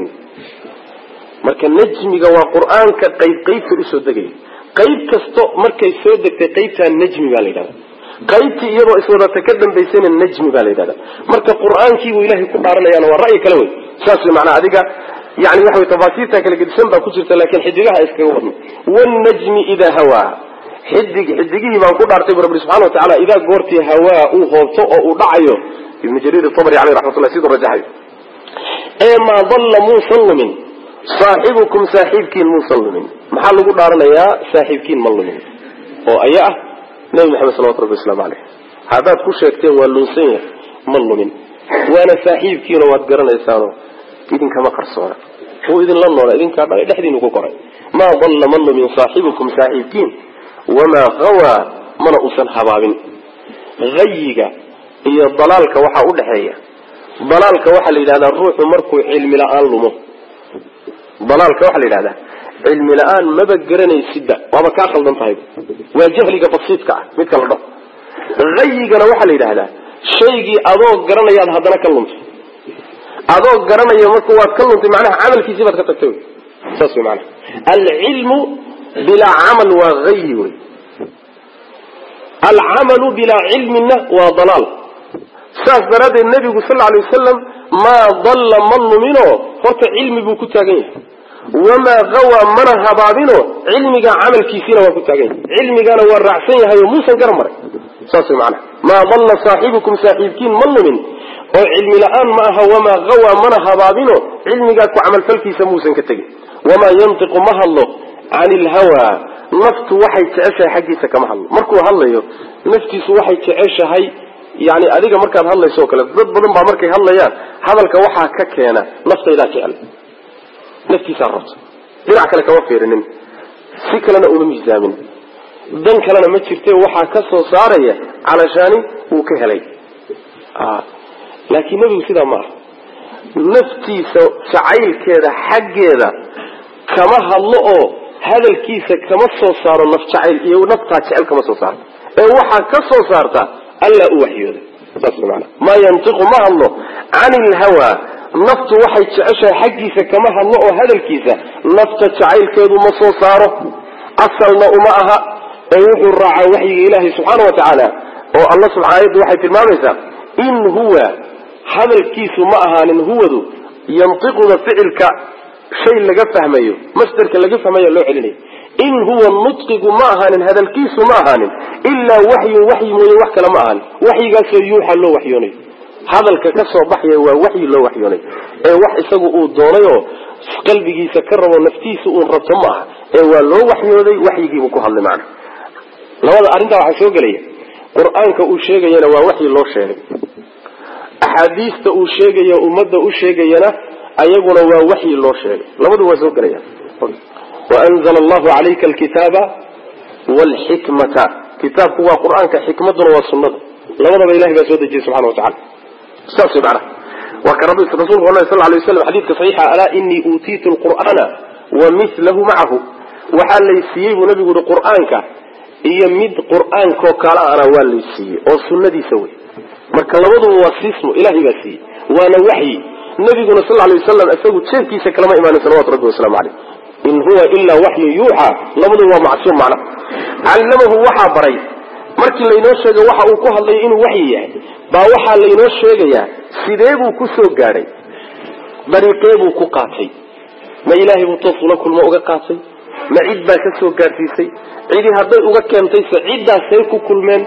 marka najmiga waa quraanka qaybta u soo dagay qayb kasto markay soo degtay qaybta najmiga la yiraahdo qaybtii iyadoo iswada ka dambeysay najmiga la yiraahdo marka quraankii uu ilaahay ku dhaaranayaan waa ra'yi kale way saas macna adiga yani waxa way tafaasiirta kala gedisan baa ku jirta laakiin xidigaha iskaga wadno wan najmi idha hawa xidigii baan ku dhaartay rabbi subhanahu wa ta'ala idha goortii hawa uu hoobto oo uu dhacayo ibn jarir al-tabari alayhi rahmatullahi sidoo rajahay ma dhalla musallimin صاحبكم صاحبكين مسلمين محل قدارنا يا صاحبكين ملمين وأياه نبي محمد صلى الله عليه وسلم عليه هذا كل شيء كتير واللنسية ملمين وأنا صاحبكين وأتقرن إنسانه إذن كما قرصونا وإذن لنا ولا إذن كما لحدين وكوكرا ما ضل ملمين صاحبكم صاحبكين وما غوى من أصل حباب غيق هي ضلالك وحا أدحية ضلالك وحا إذا الروح مركو علم لأنلمه ضلالك وحل إلى هذا علم الآن ما بقرني السدة وما كاخل دم طيب وجهلك بسيطك مثل الله غيقنا وحل إلى هذا شيء أضوء قرنا يا هذا كلمت أضوء قرنا يا مكوات كلمت معناها عمل في سبب كتكتوي تسوي معناه العلم بلا عمل وغير العمل بلا علم وضلال ساس براد النبي صلى الله عليه وسلم ما ضل من منه فرط علم بكتاجين وما غوى من هبابينه علمك عمل كيسين وكتاقين علمك أنا والرعسين هاي موسى قرمر صاصي معنا ما ضل صاحبكم صاحبكين ملمن وعلم الآن معها وما غوى من هبابينه علمك عمل فلكيس موسى كتاقين وما ينطق مهله عن الهوى نفط وحي تعيشها حقيسة كمهل مركو هلا نفتي وحي تعيشها هاي يعني أديك مركب هلا يسوق لك ضد بدن بعمرك هلا يا هذا الكوحة ككينا نفط إلى كعل نفتي سرت درعك لك وفير إن سك لنا أولو مجزامين دنك لنا ما تشرته وحى كسر صارية علشاني وكهلي لكن نبي سيدا ما نفتي سعيل كذا حق كذا كما هالله هذا الكيس كما صار نفتعيل يو نفتع تعيل كما صار وحى كسر صارته ألا أوحيه ما ينطق ما الله عن الهوى نفط وحي تعيشها حقيسة كما الله هذا الكيسة نفط تعيل كيدو مصو صاره أصلنا أماءها ويوحي الراعة وحي إلهي سبحانه وتعالى والله سبحانه وحي في المامسة إن هو هذا الكيس معها إن هو ذو ينطق بفعلك شيء لقى فهميه مصدرك لقى فهميه اللوح لني إن هو النطق معها هذا الكيس معها إلا وحي وحك لمعها وحي قال سيوحى له وحيوني هذا الكسر بحي ووحي له وحيوني وحي سقوا دونيو قلبي سكر ونفتيس ونرتمها ولو وحيوني وحي يجيبك هذا معنا لو هذا أرنت واحد شو قال لي قرآنك أوشيء ينا ووحي الله شيء أحاديث أوشيء يا أمد أوشيء ينا أيقون ووحي الله شيء لابد وزوج ليه وأنزل الله عليك الكتاب والحكمة كتاب هو قرآن كحكمة وسنة لابد بإله بسود الجي سبحانه وتعالى استغفر معنا وكان رسول الله صلى الله عليه وسلم حديث صحيح ألا إني أوتيت القرآن ومثله معه وحال يسيب نبي يقول قرآنك يمد قرآنك وكالا أنا والي يسيب والسنة دي سوي marka labadu waa siismo ilaahay baa siiyay waana wahyi nabiga sallallahu alayhi wasallam asagu jeelkiisa kalama iimaan sallallahu alayhi wasallam in huwa illa wahyu yuha labadu waa macsuum macna allamahu waxa baray markii la inoo sheegay waxa uu ku hadlay inuu wahyi yahay baa waxa la inoo sheegaya sidee buu ku soo gaaray dariiqee buu ku qaatay ma ilaahay buu toosula kulma uga qaatay ma cid baa ka soo gaarsiisay cidi haday uga keentay ciidaas ay ku kulmeen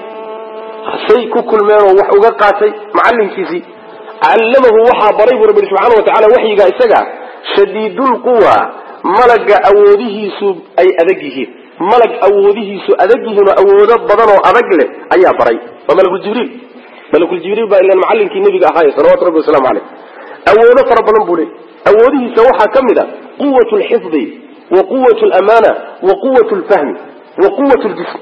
سي كل ما وح وقعتي معلم كيسي علمه وحى بريب رب سبحانه وتعالى وحي جاء شديد القوى ملك أوده سب أي أذجه ملك أوده سب أذجه وأوده بدن وأذجله أي بريب وملك الجبريل ملك الجبريل بقى إلا المعلم كي النبي أحيي صلوات ربي والسلام عليه أوده فربنا بولي أوده سوحى كمدا قوة الحفظ وقوة الأمانة وقوة الفهم وقوة الجسم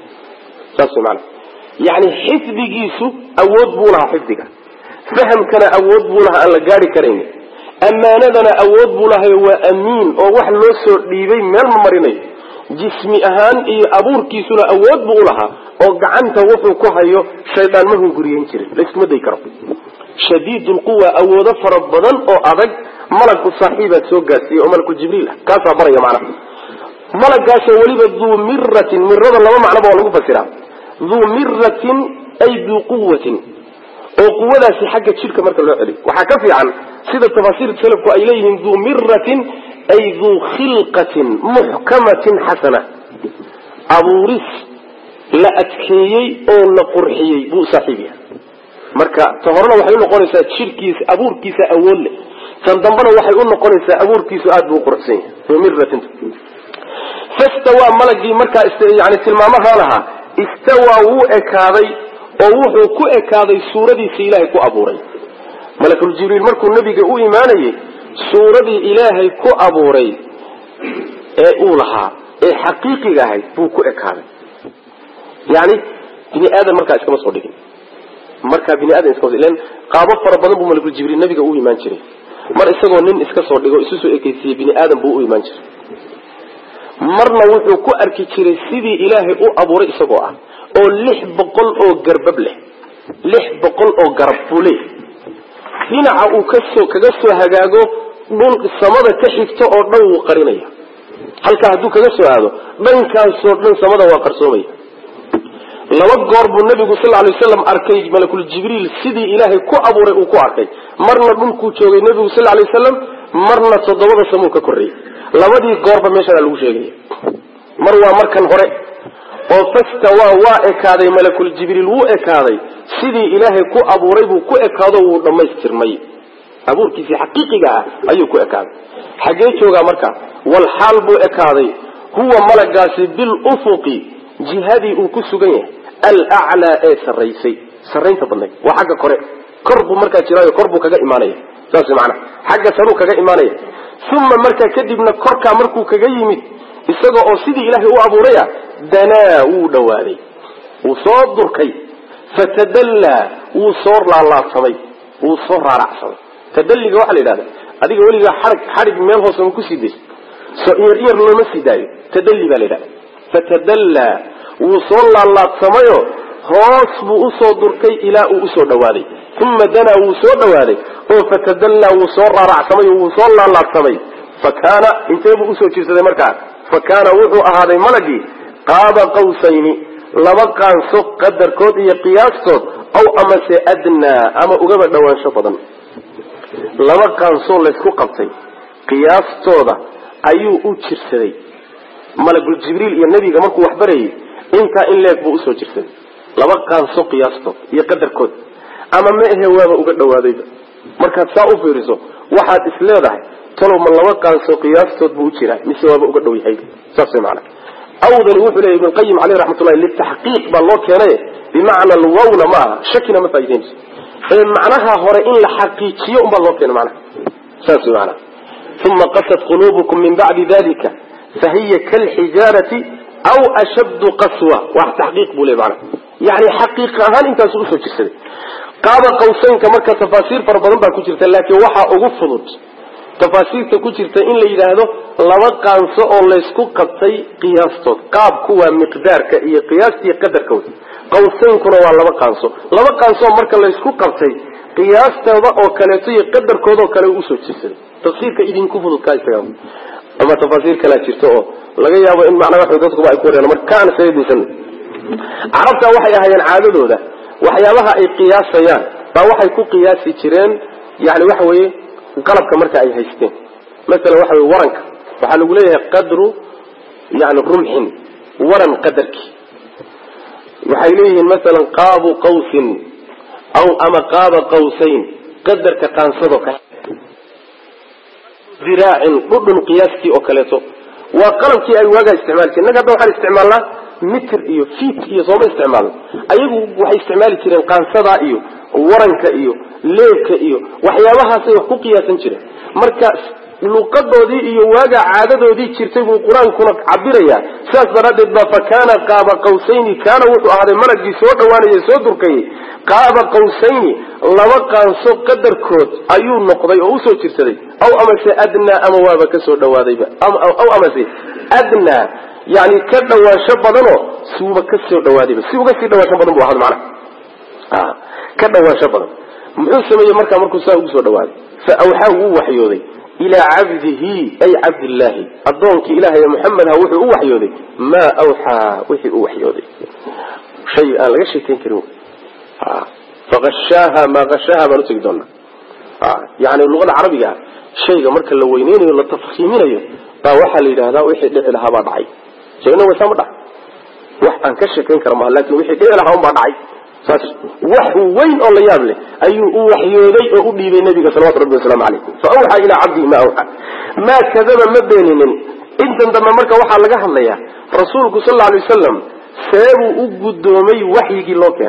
تاسو معنا يعني حفظ جيسو أود بولها حفظك فهم كان أود بولها أن لقاري كريم أما ندنا أود بولها هو أمين أو واحد لوسر ليبين من الممريني جسمي أهان إيه أبور كيسونا أود بولها أو قعنت وفوكوها يو شيطان مهو قريين كريم ليس مدى يكرب شديد القوة أود فرب بدن أو أبق ملك الصحيبة سوقاتي أو ملك الجبريل كاسا بريا معنا ملك قاسا وليب ذو مرة الله معنا بولغو فسرها ذو مرة أي ذو قوة وقوة في حاجة شركة مركز الوحدي وحكفي عن سيدة تفاصيل السلف وإليهم ذو مرة أي ذو خلقة محكمة حسنة أبو رس لا أتكيي أو لا قرحيي بو صاحبها مركا تهرنا وحيقول قرسة شركيس أبور كيس أول تنضمنا وحيقول قرسة أبور كيس أدبو قرسين ذو مرة فاستوى ملك دي مركا يعني تلمامها لها استوى وأكاذي ووحو كأكاذي سورة دي إلهي كأبوري ملك الجبريل مركو النبي قو إيماني سورة دي إلهي كأبوري أولها حقيقي إلهي بو كأكاذي يعني بني آدم مركا إسكما صدقين مركا بني آدم إسكما صدقين لأن قابط فربنا بو ملك الجبريل النبي قو إيمان شري مر إسكما نين إسكا صدقين إسوسو إكيسي بني آدم بو إيمان شري marna wuxuu ku arki jiray sidii ilaahay u abuuray isagoo ah oo 600 oo garbab leh 600 oo garab fule dhinaca uu kaga soo hagaago dhul samada ka xigto oo dhan uu qarinaya halka haduu kaga soo aado dhankaas oo dhan samada waa qarsoomaya laba goor buu nabigu sallallahu alayhi wasallam arkay malakul jibriil sidii ilaahay ku abuuray uu ku arkay marna dhulku joogay nabigu sallallahu alayhi wasallam marna todobada samo ka korreeyay labadii goorba meesha lagu sheegay mar waa markan hore oo fastawa waa ekaaday malakul jibriil wuu ekaaday sidii ilaahay ku abuuray buu ku ekaado wuu dhamaystirmay abuurkiisa xaqiiqiga ah ayuu ku ekaaday xagee jooga marka wal xaal buu ekaaday huwa malagaasi bil ufuqi jihadii uu ku sugan yahay al a'la ee saraynta badnay waa xagga kor buu marka jiraayo kor buu kaga iimaanaya saas macna xagga saru kaga iimaanaya thumma marka kadibna korka markuu kaga yimid isaga oo sidii ilaahay u abuuraya danaa wuu dhawaaday wuu soo durkay fatadalla wuu soo laalaabsamay wuu soo raaracsamay tadalliga waxa la yiraahdaa adiga waliga xarig meel hoos ku siiday soo yar lama sidaayo tadalli baa la yiraahdaa fatadalla wuu soo laalaabsamayo hoos buu u soo durkay ilaa uu soo dhawaaday thumma danaa wuu soo dhawaaday oo fatadalla wuu soo raaracsamay wuu soo laalaabsamay fakana intee buu soo jirsaday markaa fakana wuxuu ahaaday malagii qaaba qawsayni laba qaanso qadarkood iyo qiyaastood aw ama se adnaa ama ugaba dhawaansho badan laba qaanso la isku qabtay qiyaastooda ayuu u jirsaday malakul jibriil iyo nabiga markuu wax barayay inta in leeg buu soo jirsaday laba qaanso qiyaastood iyo qadarkood ama ma ahe waaba uga dhawaadayba markaad saa u fiiriso waxaad isleedahay talow ma laba qaanso qiyaastood buu jiraa mise waaba uga dhow yahay saas macna awdan wuxuu leeyahay ibn qayyim alayhi rahmatullahi li tahqiq bal loo keenay bimaana alwawna ma shakina ma faa'iideen ee macnaha hore in la xaqiijiyo umba loo keenay macna saas macna thumma qasat qulubukum min ba'di dhalika fahiya kal hijarati aw ashad qaswa wa tahqiq buu leeyahay macna yani haqiiqa ahaan intaas u soo jirsaday qaaba qawsaynka marka tafaasiir far badan baa ku jirta laakiin waxa ugu fudud tafaasiirta ku jirta in la yiraahdo laba qaanso oo la isku qabtay qiyaastood qaabku waa miqdaarka iyo qiyaastii qadarkooda qawsaynkuna waa laba qaanso marka la isku qabtay qiyaastooda oo kale iyo qadarkooda oo kale u soo jirsaday tafsiirka idin ku fudud ka isaga ama tafaasiir kala jirto oo laga yaabo in macna wax dadku ay ku wareen markaan sayidinsan arabta waxay ahaayeen caadadooda waxyaabaha ay qiyaasayaan baa waxay ku qiyaasi jireen yaani waxa weeye qalabka marka ay haysteen mesela waxa weeye waranka waxa lagu leeyahay qadru yaani rumhin waran qadarki waxay leeyihiin mesela qaabu qawsin aw ama qaaba qawsayn qadarka qaansado ka ziraa'in qudun qiyaasti oo kaleeto waa qalabkii ay waaga isticmaaleen naga waxaan isticmaalnaa mitr iyo feet iyo soo isticmaal ayagu waxay isticmaali jireen qaansada iyo waranka iyo leebka iyo waxyaabahaas ay wax ku qiyaasan jireen marka luqadoodii iyo waaga caadadoodii jirtay buu quraankuna cabiraya saas daradeed ba fakana qaaba qawsayni kana wuxuu ahaaday malagii soo dhawaanayay soo durkay qaaba qawsayni laba qaanso qadarkood ayuu noqday oo u soo jirsaday aw ama se adna ama waaba ka soo dhawaadayba aw ama se adna يعني كدوا شبضنه سوى كسر دوادي بس سوى كسر دوا شبضن بواحد معنا كدوا شبضن محسن يمرك مركو سوى كسر دوادي فأوحاه وحيودي إلى عبده أي عبد الله أضونك إله يا محمد هو وحيودي ما أوحى وحيودي شيء لا شيء تنكرون فغشاها ما غشاها ما نتقدرنا يعني اللغة العربية شيء مرك اللوينين ولا تفخيمين فوحى لهذا وحي لها بعض شيء نوع سامدة وحن كشكين كرمها لكن وحي لها بعض وحو وين الله يابله أي وحيودي أقولي للنبي صلى الله عليه وسلم عليه فأوحى إلى عبده ما أوحى ما كذب مبينين انت عندما مرك وحى لقاها الله رسولك صلى الله عليه وسلم سابوا أقدومي وحي الله كان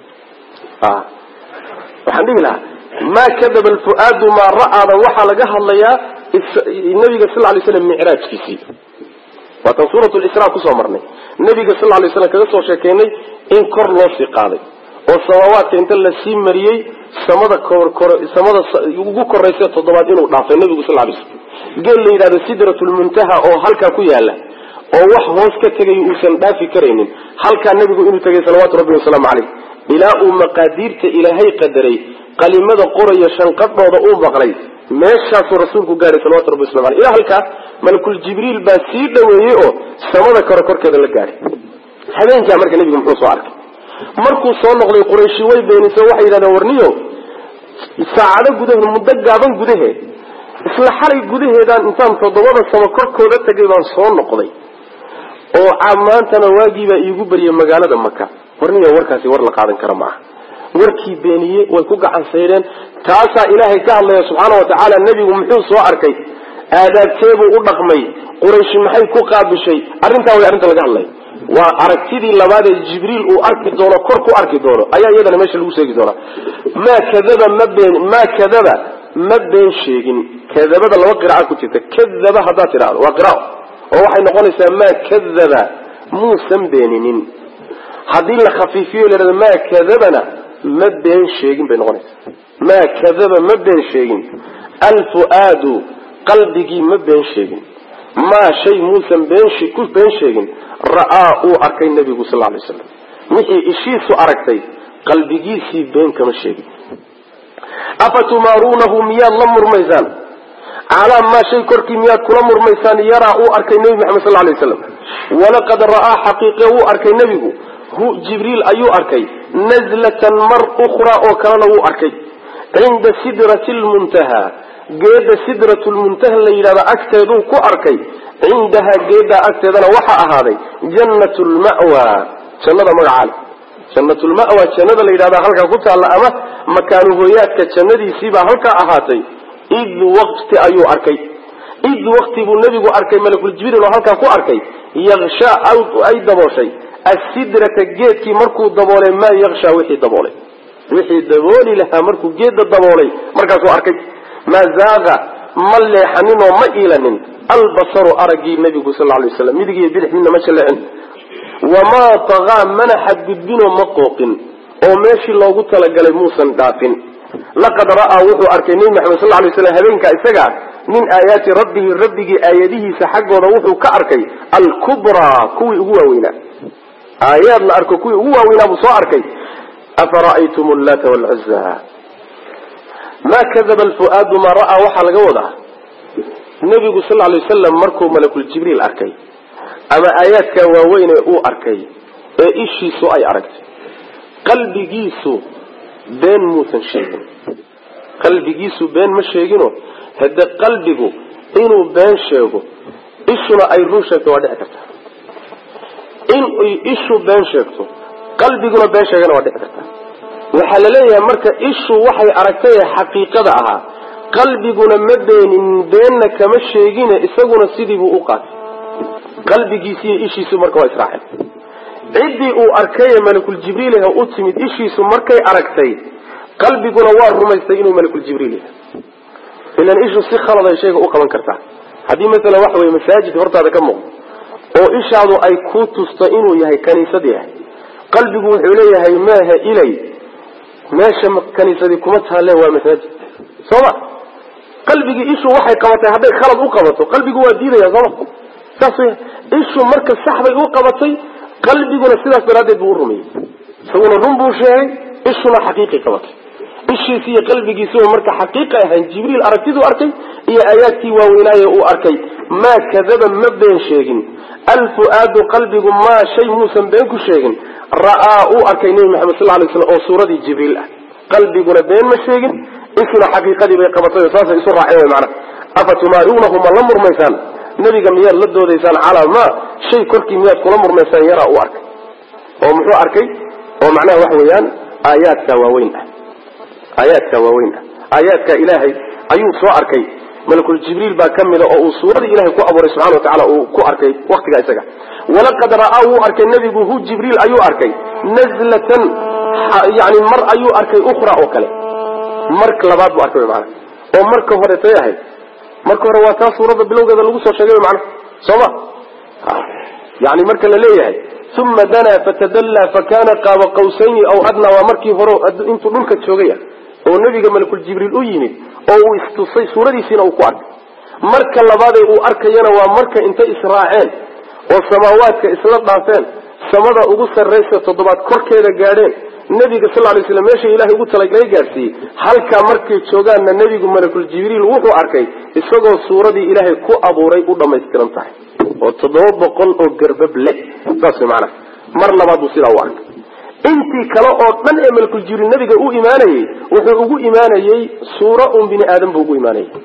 وحن لها ما كذب الفؤاد ما رأى وحى لقاها الله النبي صلى الله عليه وسلم معراج كيسي وتصورة الإسراء كسو مرني النبي صلى الله عليه وسلم كذا سو شكيني إن كر لو سيقاضي والصلوات انت اللي سيم مريي سمدا سمدا يوغو كوريسه تضباد انو دافay النبي صلى الله عليه وسلم قال لي هذا سدرة المنتهى او halka ku yaala oo wax hoos ka tagay uu san dhaafi kareenin halka nabigu inuu tagay salawaatu rabbi sallallahu alayhi ila maqadirta ilaahay qadaray qalimada qoraya shanqadooda uu baqlay meeshaas rasuulku gaaray salawaatu rabbi sallallahu alayhi ila halka malakul jibriil baa sii dhaweeyay oo samada korkeeda la gaaray habeenka marka nabigu muxuu soo arkay markuu soo noqday qurayshi way beenisay waxay yiraahdeen warniyo saacada gudaheed muddo gaaban gudaheed isla xalay gudaheedaan intaan 7 sano korkooda tagay baan soo noqday oo maantana waagiiba iigu bariyay magaalada Maka warniyo warkaasi war la qaadan kara ma aha warkii beeniye way ku gacan sayreen taasa ilaahay ka hadlaya subhanahu wa ta'ala nabigu muxuu soo arkay aadaabteebu u dhaqmay quraysh maxay ku qaabishay arinta way arinta laga hadlay waa aragtidii labaad ee jibriil uu arki doono kor ku arki doono ayaa iyadana meesha lagu sheegi doona ma kadaba sheegin kadabada laba qiraa'o ku jirta kadaba hadaa tiraado waa qiraa'o oo waxay noqonaysaa ma kadaba muusan beeninin hadii la khafiifiyo leeyahay ma kadabana ma been sheegin bay noqonaysaa ma kadaba ma been sheegin alfuadu qalbigi ma been sheegin ma shay muusan been sheegin ra'a uu arkay nabigu sallallahu alayhi wasallam wixii ishiisu aragtay qalbigiisi been kama sheegin afatumarunahu miyad lamur maysan ala ma shay korkii miyad kula murmaysan yara uu arkay nabi maxamed sallallahu alayhi wasallam wala qad ra'a haqiqa uu arkay nabigu hu jibril ayu arkay nazlatan mar ukhra oo kala uu arkay inda sidratil muntaha geeda sidratul muntaha la yiraahdo agteedu ku arkay indaha geeda agteedana waxa ahaaday jannatul ma'wa jannada magacaal jannatul ma'wa jannada la yiraahdo halka ku taala ama makaanu hooyaadka jannadiisiiba halka ahaatay id waqti ayuu arkay id waqti buu nabigu arkay malakul jibril oo halka ku arkay yagsha ay dabooshay as-sidrata geedkii markuu daboolay ma yagsha wixii dabooli laha markuu geeda daboolay markaas uu arkay ما زاغ مل حنين وما إيلن البصر أرجي النبي صلى الله عليه وسلم يدقي يبدح منا ما شلعن وما طغى من حد الدين ومقوق وماشي الله قلت لقى موسى دافن لقد رأى وحو أركنين محمد صلى الله عليه وسلم هذين كأسجع من آيات ربه آياته سحق وروحه كأركي الكبرى كوي هو وينا آيات الأرك كوي هو وينا بصاركي أفرأيتم اللات والعزى ما كذب الفؤاد ما رأى وحل جوده النبي صلى الله عليه وسلم مركو ملك الجبريل أركي أما آيات كواوين أو أركي إيش سو أي أركت قلبي جيسو بين موسى شيئين قلبي جيسو بين مش شيئينه هذا قلبه إنه بين شيئه إيشنا أي روشة ودعته إن إيشو بين شيئته قلبي جنا بين شيئين ودعته وحلاليا مركا إيشو وحي أركتها حقيقة أها قلبي قنا مبين إن بيننا كما الشيقين إساقنا سيدي بأوقات قلبي جيسي إيشي سو مركا وإسراحل عدي أو أركيا ملك الجبريل أو أتمد إيشي سو مركا أركتي قلبي قنا وارهم يستيقنوا ملك الجبريل إلا إيشو سيخلا ذا شيء أوقا من كرتا هذه مثلا وحوة مساجد ورطة هذا كمه أو إيشادو أي كوتو استيقنوا يهي كنيسة ديه قلبي قنا حوليها هي ماها إلي ماشي كنيسة كمتها له ومساجد صوما قلبي إيشو وحي قبطي هذا خلط وقبطه قلبي قوة دينه يا صوما صحيح إيشو مركز سحبه وقبطي قلبي قوة سيدة بلادة بورمي سوونا الرنبو شيء إيشو لا حقيقي قبطي إيشي سي قلبي قيسوه مركز حقيقة جبريل أركيدو أركي إيا آياتي وولاية أركي ما كذب مبين شيئين الفؤاد قلبي ما شيء موسى بينكو شيئين رأى أركيني محمد صلى الله عليه وسلم أو سورة جبريل قلبي قنا بين مشيقين إسنا حقيقة بيقبطي وصاصة يسرع عيوه معنا أفتمارونهم الأمر ميسان نبي قميال لدو ديسان على ما شيء كركي مياد كل أمر ميسان يرى أرك ومحو أركي ومعناه وحويان آيات كواوين إلهي أيوه سوى أركي ملك الجبريل باكمل أو سورة إلهي كو أبو سبحانه وتعالى كو أركي وقت قايسك ولقد رآه أركي النبي هو جبريل أيو أركي نزلة يعني مر أيو أركي أخرى أوكله مرك لباد أركي معنا ومرك هو رتياهي مرك هو رواتا سورة بلوغة اللغوصة وشاقه معنا صبا يعني مرك لليهي ثم دنا فتدلى فكان قاب قوسين أو أدنى ومركي هو انتو نلك تشوغية والنبي ملك الجبريل أيني أو استصي سورة سينا وقعد مرك لباد أركينا ومرك انت إسراعين والسماوات كإسلام ضعفين سمادا أغسى الرئيس التضبات كوركيدا قادين النبي صلى الله عليه وسلم يشي إلهي قلت لك لي قاسي هل كمركي تشوغان أن النبي ملك الجبريل وحو أركي إسوغو سورة دي إلهي كو أبو ري قد ما يسترم تحي والتضبط بقل أو قربب لي تاسي معنا مر لباد وصير أو أرك انتي كلا من ملك الجبريل النبي قو إيماني وحو إيماني سورة بني آدم بو إيماني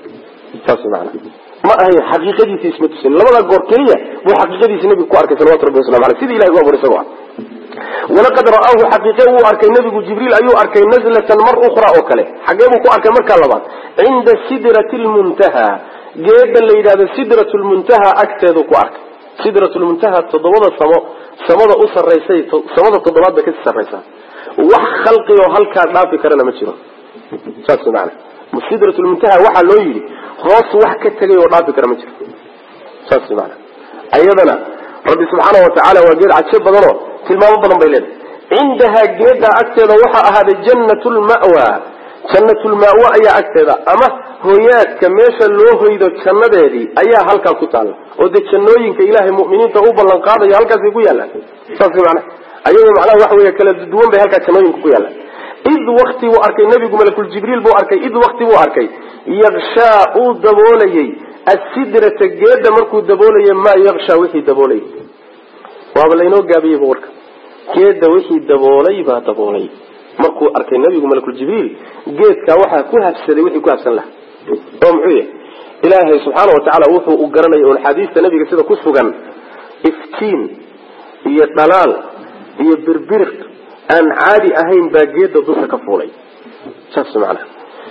فاسمعنا ما هي حقيقة اسمه تسن لما ذا قر كلية مو حقيقة النبي كوارك صلوات ربنا وسلامه عليه سيدي إلهي وأبو رسوله ولقد رآه حقيقة وأركي النبي جبريل أيو أركي نزلة مرة أخرى أوكله حقيقة كوارك مركا لبعض عند سدرة المنتهى جيدا اللي إذا سدرة المنتهى أكتاد كوارك سدرة المنتهى تضوض سماء أسر رئيسي سماء تضوض بكس الرئيسة وح خلقي وهلكا نافي كرنا مجره ساسو معنا سدرة المنتهى وحا لو يلي خاص وح كتغي ونافي كرنا مجره ساسو معنا أيضا ربي سبحانه وتعالى وجل عشب بدنه tilmaamo badan bay leedahay indaha geeda agteeda waxa ahaada jannatul ma'wa ayaa agteeda ama hooyaadka meesha loo hoydo jannadeedii ayaa halka ku taal oo de jannooyinka ilaahay mu'miniinta u ballan qaadayo halkaas ay ku yaalaan saas macna ayuu macna wax weeye kala duwan bay halka jannooyinka ku yaalaan id waqti uu arkay nabigu malakul jibriil buu arkay id waqti uu arkay yagsha uu daboolayay as-sidrata geeda markuu daboolayay ma yagsha wixii daboolayay waaba laynoo gaabiyey warka geeda wixii daboolay baa daboolay markuu arkay nabigu malakul jibriil geedka waxa ku habsaday wixii ku habsan lahaa oo muxuu yahay ilaahay subhanahu wa ta'ala wuxuu u garanay oo xadiiska nabiga sida ku sugan iftiin iyo dalaal iyo birbiriq aan caadi ahayn baa geeda dusha ka fuulay saas macna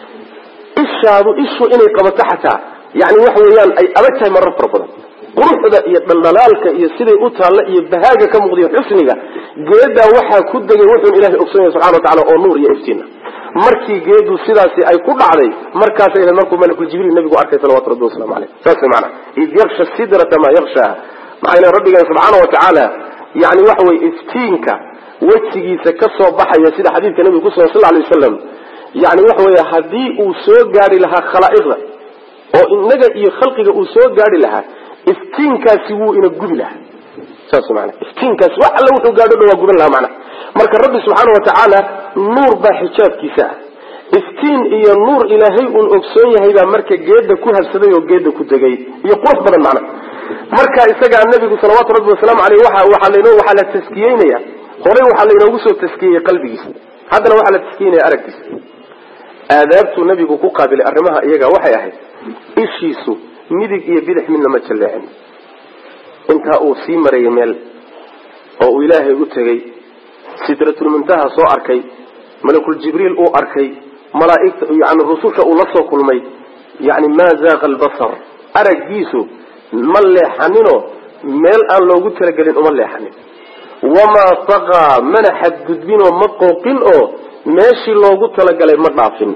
ishu inay qabato xataa yani wax weeyaan ay abagtahay marar badan quruxda iyo daldalaalka iyo siday u taalla iyo bahaaga ka muuqdiyo xusniga geeda waxa ku dagay wuxuu ilaahay ogsoonay subhanahu wa ta'ala oo nuur iyo iftiin markii geedu sidaasi ay ku dhacday markaas ay markuu malakul jibriil nabigu arkay sallallahu alayhi wasallam saas macna id yakhsha sidrata ma yakhsha macna rabbiga subhanahu wa ta'ala yani wax way iftiinka wajigiisa ka soo baxaya sida xadiiska nabiga ku sallallahu alayhi wasallam yani wax way hadii uu soo gaari lahaa khalaa'iqda oo inaga iyo khalqiga uu soo gaari lahaa iftiinkaasi wuu ina gubi lahaa saas macna iftiinkaas wax alla wuxuu gaadho waa guban lahaa macna marka rabbi subhanahu wa ta'ala nuur baa xijaabkiisa iftiin iyo nuur ilaahay uu ogsoon yahay baa marka geeda ku habsaday oo geeda ku dagay iyo qurux badan macna marka isaga nabigu sallallahu alayhi wasallam waxa la taskiyeynaya horay waxa la inoogu soo taskiyay qalbigiisa haddana waxa la taskiyeynaya aragtiisa aadaabtu nabigu ku qaabilay arrimaha iyaga waxay ahayd ishiisu midig iyo bidix midna ma jaleecin inta uu sii maray meel oo uu ilaahay u tagay sidratul muntaha soo arkay malakul jibriil uu arkay malaa'ikta yani rususha uu la soo kulmay yani ma zaaqa albasar aragiisu ma leexanino meel aan loogu talagalin uma leexanin wama taqa mana xadgudbin oo ma qooqin oo meeshii loogu talagalay ma dhaafin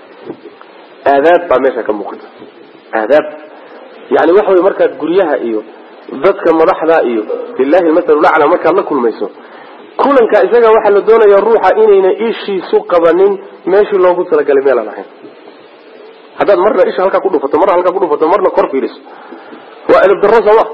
aadaab baa meesha ka muuqata aadaab يعني وحوي مركز قريها إيو ذاتك مدحدا إيو لله المثل الأعلى مركز الله كل ما يسو كلن كإساقا وحل دونا يروح إنينا إيشي سوق بنين ماشي الله قلت لك لميلا نحن هذا مرة إيش هلكا كله فتمرة هلكا كله فتمرة كورفي لس وإلى الدراسة الله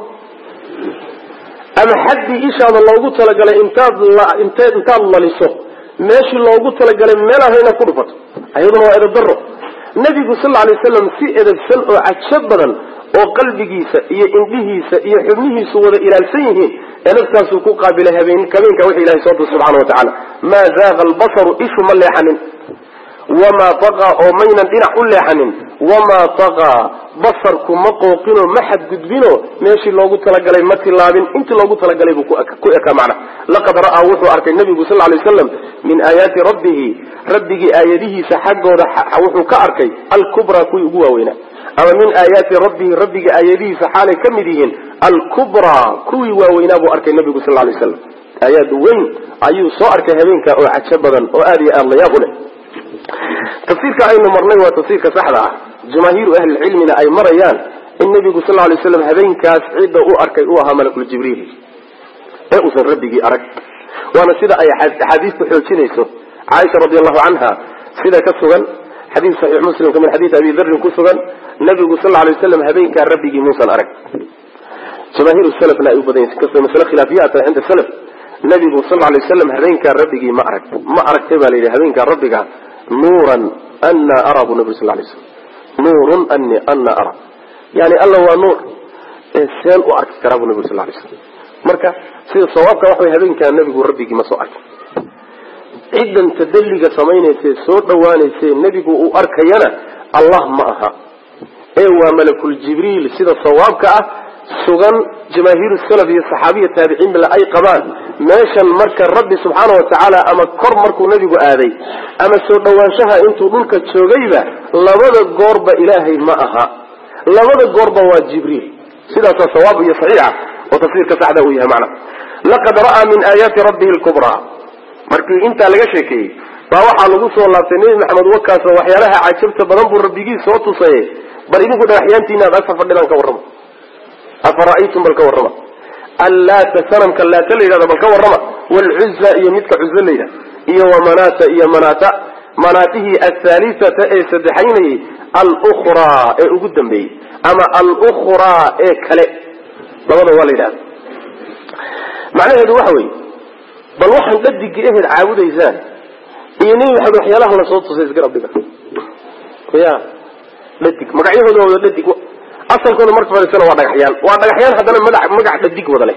أما حد إيش هذا الله قلت لك إمتاد الله لسوق ماشي الله قلت لك لميلا هنا كله فت أيضا وإلى الدراسة النبي صلى الله عليه وسلم سئل السلء عشبرا وقلبيسا iyo indhihiisa iyo xubnihiisa wada ilaalsan yihiin elaftaas ku qaabilay habeenka wixii Ilaahay subhanahu wa ta'ala ma zaaqa al-basar ishu ma leexanin wama taqa oo maynan dhinac u leexanin wama taqa basarku ma qooqino ma xad gudbino meeshii loogu talagalay ma tilaabin intii loogu talagalay buu ku eka macna laqad ra'a wuxuu arkay nabigu sallallahu alayhi wasallam min ayati rabbigi ayadihiisa xaqooda wuxuu ka arkay al-kubra kuwi ugu waaweena ama min ayati rabbigi ayadihiisa xaalay kamidiheen al-kubra kuwi waaweena buu arkay nabigu sallallahu alayhi wasallam ayad weyn ayuu soo arkay habeenka oo cajab badan oo aad iyo aad la yaab leh tafsiirka aynu marnay waa tafsiirka saxda ah jamaahiir ahli cilmina ay marayaan in nabigu sallallahu alayhi wasallam habeenkaas ciida uu arkay uu ahaa malakul jibriil ee uu rabbigi arag waana sida ay xadiistu xoojinayso Aisha radiyallahu anha sida ka sugan حديث صحيح مسلم كما حديث أبي ذر كسبا النبي صلى الله عليه وسلم هبين كان ربي موسى أرك جماهير السلف لا يبدين كسر مسألة خلافيات عند السلف النبي صلى الله عليه وسلم هبين كان ربي ما أرك تبا لي هبين كان ربي نورا أن أرى النبي صلى الله عليه وسلم نور أن أرى يعني الله هو نور إنسان وأرك كراب النبي صلى الله عليه وسلم مركا سيد صوابك وحوي هبين كان النبي ربي ما سأرك عدن تدلق سمينيسي سور دوانيسي النبي أركينا الله معها ايوا ملك الجبريل سيده صوابك سغن جماهير السلف والصحابيه التابعين بلا اي قبان ماشان marka rabbi subhanahu wa ta'ala ama kor markuu nabigu aaday ama soo dhawaanshaha intuu dhulka joogayba labada goorba ilaahay ma aha labada goorba waa jibriil sidaas sawaab iyo saxiixa oo tafsiirka saxda uu yahay macna laqad ra'a min ayati rabbihi al-kubra markii inta laga sheekay baa waxa lagu soo laabtay nabi maxamed wakaas waxyaalaha caajibta badan buu rabbigiisa soo tusay bal idinku dhagaxyaantiina aad afar fadhidan ka warramo أفرأيتم بالكورما اللات سنم كاللات ليلة بالكورما والعزة إيا متك عزة ليلة إيا ومنات إيا مناته الثالثة إيا سدحينه الأخرى إيا قدام بي أما الأخرى إيا كلاء لغضا والدها معنى هذا وحوي بل وحن لدك إيه العابد إيزان إيا نيم حد وحياله لصوت سيسقر ربك يا لدك مقعيه هذا لدك أصل كل مركب هذا السنة وضحيان هذا مقع تديك وضله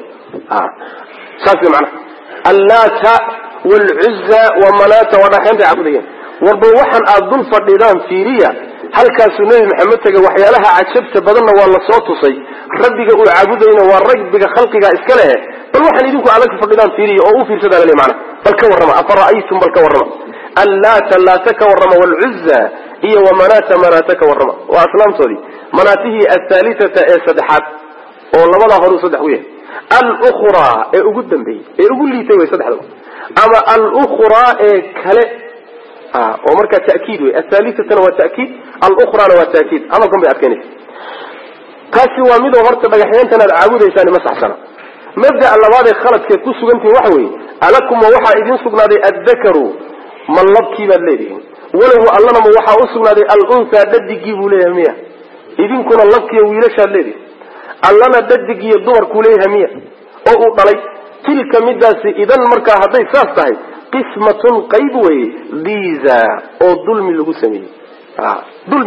ساسي معنا اللات والعزة ومنات وضحيان تعبدين والبوحن أظن فردان فيريا هل كاسوني محمد تجا وحيالها عشبت بدلنا والله صوته صي ربك وعبدين والرجبك خلقك إسكاله بالوحن يدوك عليك فردان فيريا أو في سدال اللي معنا بالكورما أفرأيتم بالكورما اللات كورما والعزة هي ومنات كورما وأسلام صدي مناته الثالثة صدحات والله ما ظهروا صدحويه الأخرى قدام بي يقول لي توي صدح أما الأخرى كلا ومركز تأكيد الثالثة هو التأكيد الأخرى هو التأكيد أما كم بأركانه كاسي وامد وغرت بجحيان تنا العبود إنسان مسح سنة مبدأ الله بعد خلط كيكوس وجنتي وحوي ألكم ووحى إذن سقنا الذكروا من لبكي بالليل وله الله ما وحى أسقنا الأنثى دد جيبوا لها مية إذن كنا لبكي ويلش الليل الله ما دد جي الدور كلها مية أو طلي تلك مدة إذا المركة هذي ساستهي قسمة قيدوي ليزا أو ظلم الجسمي ظلم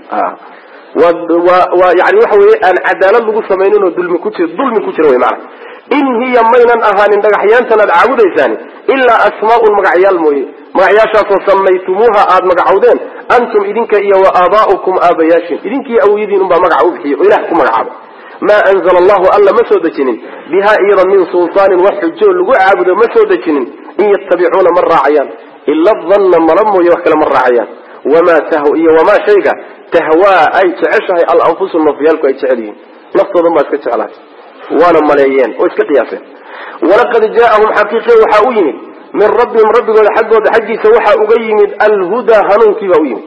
ويعني وحوي العدالة الجسمين والظلم كتير ويمعنى إن هي مينا أهان إن أحيانا تنادعوا ذيساني إلا أسماء المقعيال مقعياشا سميتموها آد مقعودين أنتم إذنك إيا وآباؤكم آبياشين إذنك أو يدين مقعود فيه إلهكم مقعود ما أنزل الله ألا مسودة بها إيرا من سلطان وحجون لقوا عابد مسودة إن يتبعون مرة عيان إلا الظن مرمو يوكل مرة عيان وما تهو إيا وما شيئا تهوى أي تعشها الأنفس النفيالك أي تعليين نفط ضمى اسكتشعلات وانا ملايين واسكتياسين ولقد جاءهم حقيقة وحاوين من ربهم ربك والحق والحجي سوحا أغيم الهدى هنون كيف أغيم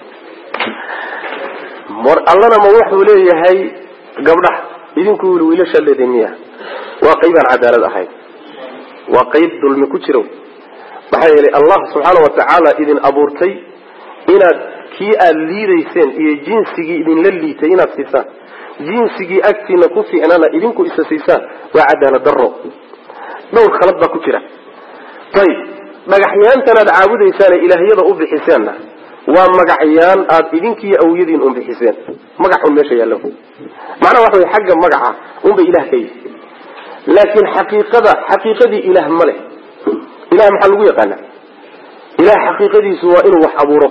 الله ما وحو ليه هاي قبلح إذن كولوا إلى شل دنيا وقيبا عدالة أحيان وقيب ظلم كتروا بحيالي الله سبحانه وتعالى إذن أبورتي إنا كي الليريسين إيه جنسي إذن لليتي إنا بسيسان جنسي أكتي نقصي أننا إذنكو إساسيسان وعدالة درو دور خلط با كترا طيب مقحيان تناد عابد إنسان إلهية أم بحساننا ومقحيان آد إذنكي أو يدين أم بحسان مقحون ماشي يالله معنى واحد حق مقحة أم بإله كيس لكن حقيقة دي إله ملك إله محلوية قانا إله حقيقة دي سواء إنه وح أبوره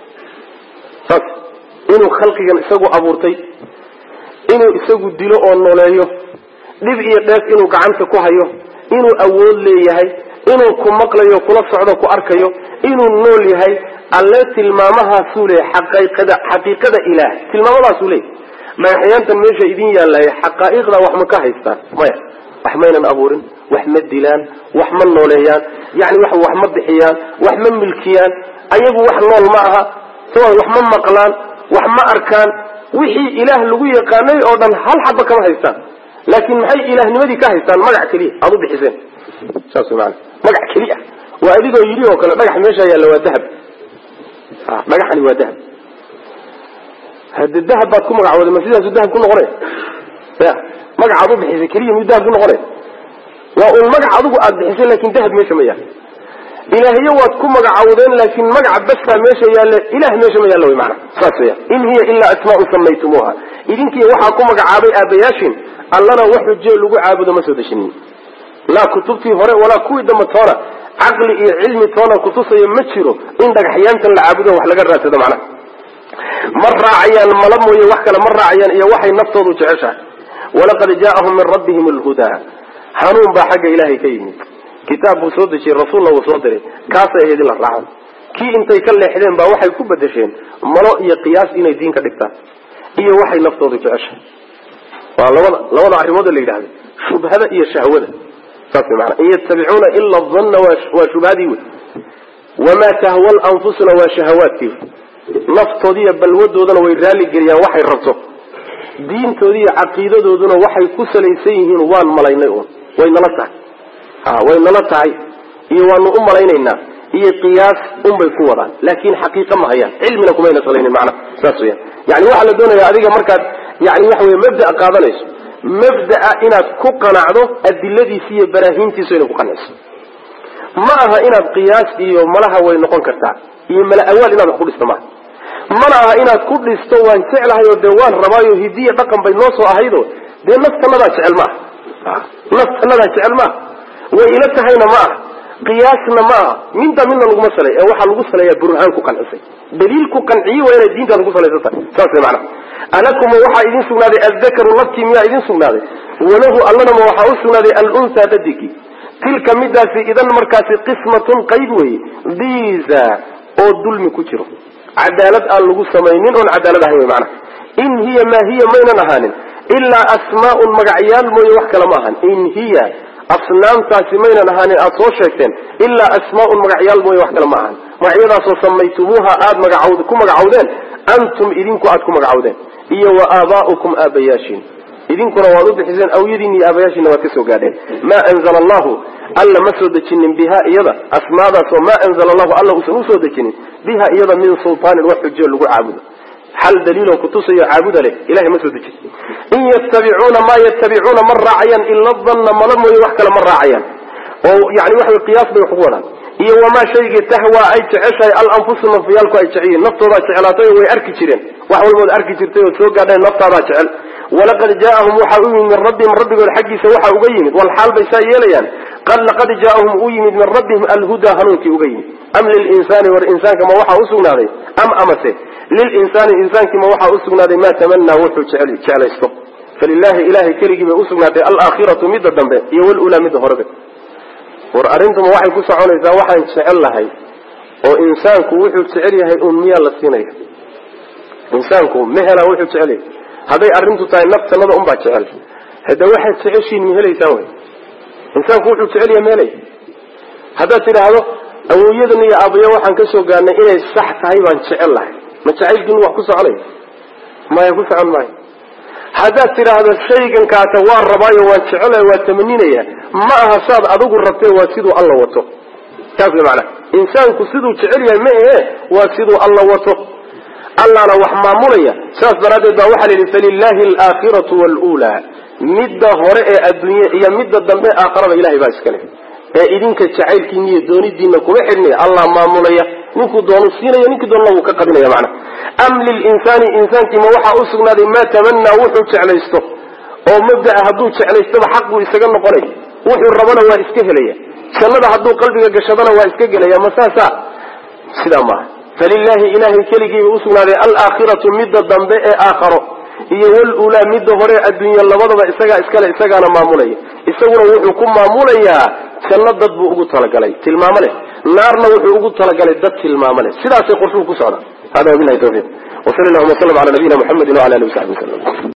فك إنه خلقي إساقو أبورتي إنه إساقو ديلو أو نوليه لبئي قاس إنه قعنك كوهيه إنه أول ليهي إنه كمقليه كلا صعده كأركيه إنه نول يهي التي المامها سولي حقيقة إله تلمامها سولي ما أحيانا تنميشا إذين يالله حقائق لا وحمكاهستان مايا وحمينا أبورن وحمد ديلان وحمد نوليان يعني وحمد دحيان وحمد ملكيان أيضا وحمد معها سواء وحمد مقلان وحمد أركان وحي إله لغوية قاني أوضا هل حبك ما هيستان لكن محي إله نمدي كاهستان مقع كليه أضو بحسين شاسو معنا مقع كليه وأديده يليه وكلا مقع ميشا يالله وذهب مقعني وذهب هذا الذهب باتكم مقع وذا مسيدة الذهب كله غريب مقع أضو بحسين كليه من الذهب كله غريب وأقول مقع أضو بحسين لكن ذهب ميشا مياه إلهية واتكم مقعودين لكن مقع بسها ميشا يالله إله ميشا ميالله معنا صاصية إن هي إلا أسماء سميتموها إذن كي وحاكم مقعابي أبياشين اللنا وحو الجيل لقو عابد مسودشين لا كتبتي هراء ولا كوي دمتورة عقلي علمي تونا كتوصي يمتشرو إن دك حيانة العابده وحلقا راسده معنا مرة عيان ملموا يوحكل مرة عيان يوحي نفطه جعشا ولقد جاءهم من ربهم الهدى حنون بحق إلهي كيمي كتاب وصودشي رسول الله وصودري كاسا يهدي الرعام كي انتي كالي حدين باوحي كبدشين ملو قياس إنا الدين كدكتا وحي نفطه جعشا لوضع عرمود اللي يدعي شبهة شهوة فاسم معنا إن يتبعون إلا الظن وشبهة وما تهوى الأنفسنا وشهواتي نفط دي بلود ودنا ويرالي قريا وحي الربطه دين تودي عقيدة ودنا وحي كسل يسيهن وان ملاينيون وين لطعي وين لطعي وان ملاينينا هي قياس بيكورا لكن حقيقة ما هي علم لكم أين صلين معنا ساسويا يعني واحد لدونا يا أديك مركز يعني وحوي مبدأ قاضنيش مبدأ إنا كوكنا عدو الذي فيه براهين تسوين كوكناش معها إنا قياس ملها وينقون كرتا ملا أول إنا بقول استماع ملها إنا كل استوى سعلها يودوان ربايو هدية رقم بين نص وأهيدو دي نفس لنا سعل ما نفس لنا سعل ما وإلى تهينا ما قياسنا ما من ده منا المسألة أو واحد المسألة يا برهان كوكناسي دليل كوكنعي وين الدين ده المسألة ساسي معنا ألكم وحا إذن سنادي الذكر لك ميا إذن سنادي وله ألنا ما وحا سنادي الأنثى تدكي تلك مدى في إذن مركز قسمة قيدوه ذيزا أو الظلم كتيره عدالة اللغو سمينين عدالة هي معنا إن هي ما هي مين نهان إلا أسماء مقعيال مو يوحك لماهن إن هي أصنام تاسمين نهان أصوشكتين إلا أسماء مقعيال مو يوحك لماهن معيدا سميتموها آد مقعودكم مقعودين أنتم إذنكم آدكم مقعودين إيا وآباؤكم آبياشين إذنكم روادوا بحزين أو يديني آبياشين وكسوا قادين ما أنزل الله ألا مسود جنن بها إيضا أسماء ما أنزل الله ألا أسنوسود جنن بها إيضا من سلطان الوحج اللي عابد حل دليل كتوسي عابد له إلهي مسود جنن إن يتبعون ما يتبعون مرة عيان إلا الظن ملم ويوحكل مرة عيان يعني وحي القياس بيحقونا إيه وما شيء تهوى أي تعشى الأنفس المفيالك أي تعين نفط ذا شعلاتي ويأركي جرين وحول مود أركي جرتي وتوقع ده نفط ذا شعل ولقد جاءهم وحاوين من ربهم الحق سوحا أبين والحال بيسايليان قال لقد جاءهم أبين من ربهم الهدى هنوك أبين أم للإنسان والإنسان كما وحا أسقنا ذي أم أمسه للإنسان إنسان كما وحا أسقنا ذي ما تمنى وحو شعل يستق فلله إلهي كريم أسقنا ذي الآخرة مدى الدنباء يول أولى مدى هربه وأرنتم واحد كسعون إذا واحد شعل لهاي وإنسانك وحد شعليه أمنية للسينية إنسانك مهلا وحد شعليه هذا أرنتم تاي نفس لنا أم بعد شعل هذا واحد شعشين مهلا يسوي إنسانك وحد شعليه مهلا هذا ترى هذا أو يدني يا أبي واحد كسو قالنا إلى الصح هاي وان شعل له ما شعل جن وحكس عليه ما يقص عن ماي هذا ترى هذا الشيء كان كاتوار رباي وشعله وتمنينيه ما هصاد أدوق الربطة واسيدو الله وطو كيف معنى إنسان كسيدو شعريا ما واسيدو الله وطو الله لو حماموليا شاف برادة بوحل فلله الآخرة والأولى مدة هراء الدنيا هي مدة الدنيا أقرب إلهي باسكله إذن كتشعيل كنية دوني دينك وحرني الله ماموليا نكو دون السينة نكو دون الله كقدنا يا معنى أم للإنسان إنسان كما وحا أسقنا ذي ما تمنى وحو شعل يستو أو مبدأ هدو شعل يستو حقه يستقلنا قريه وحو الربنا وإسكهلية سنده هدو قلبك قشبنا وإسكهلية مساسا سلامة فلله إلهي كليكي أسقنا ذي الآخرة مدة الدنباء آخره هي والأولى مدة هراء الدنيا اللبضة إسكانا ماموليا إسكانا وحو كم ماموليا سنده ضدبو أقول طلق علي تلمامله نارنا وحو أقول طلق علي ضد تلمامله سلاسة قرشوك سعنا هذا وبالله توفيق وصلى الله وسلم على نبينا محمد وعلى آله وصحبه وسلم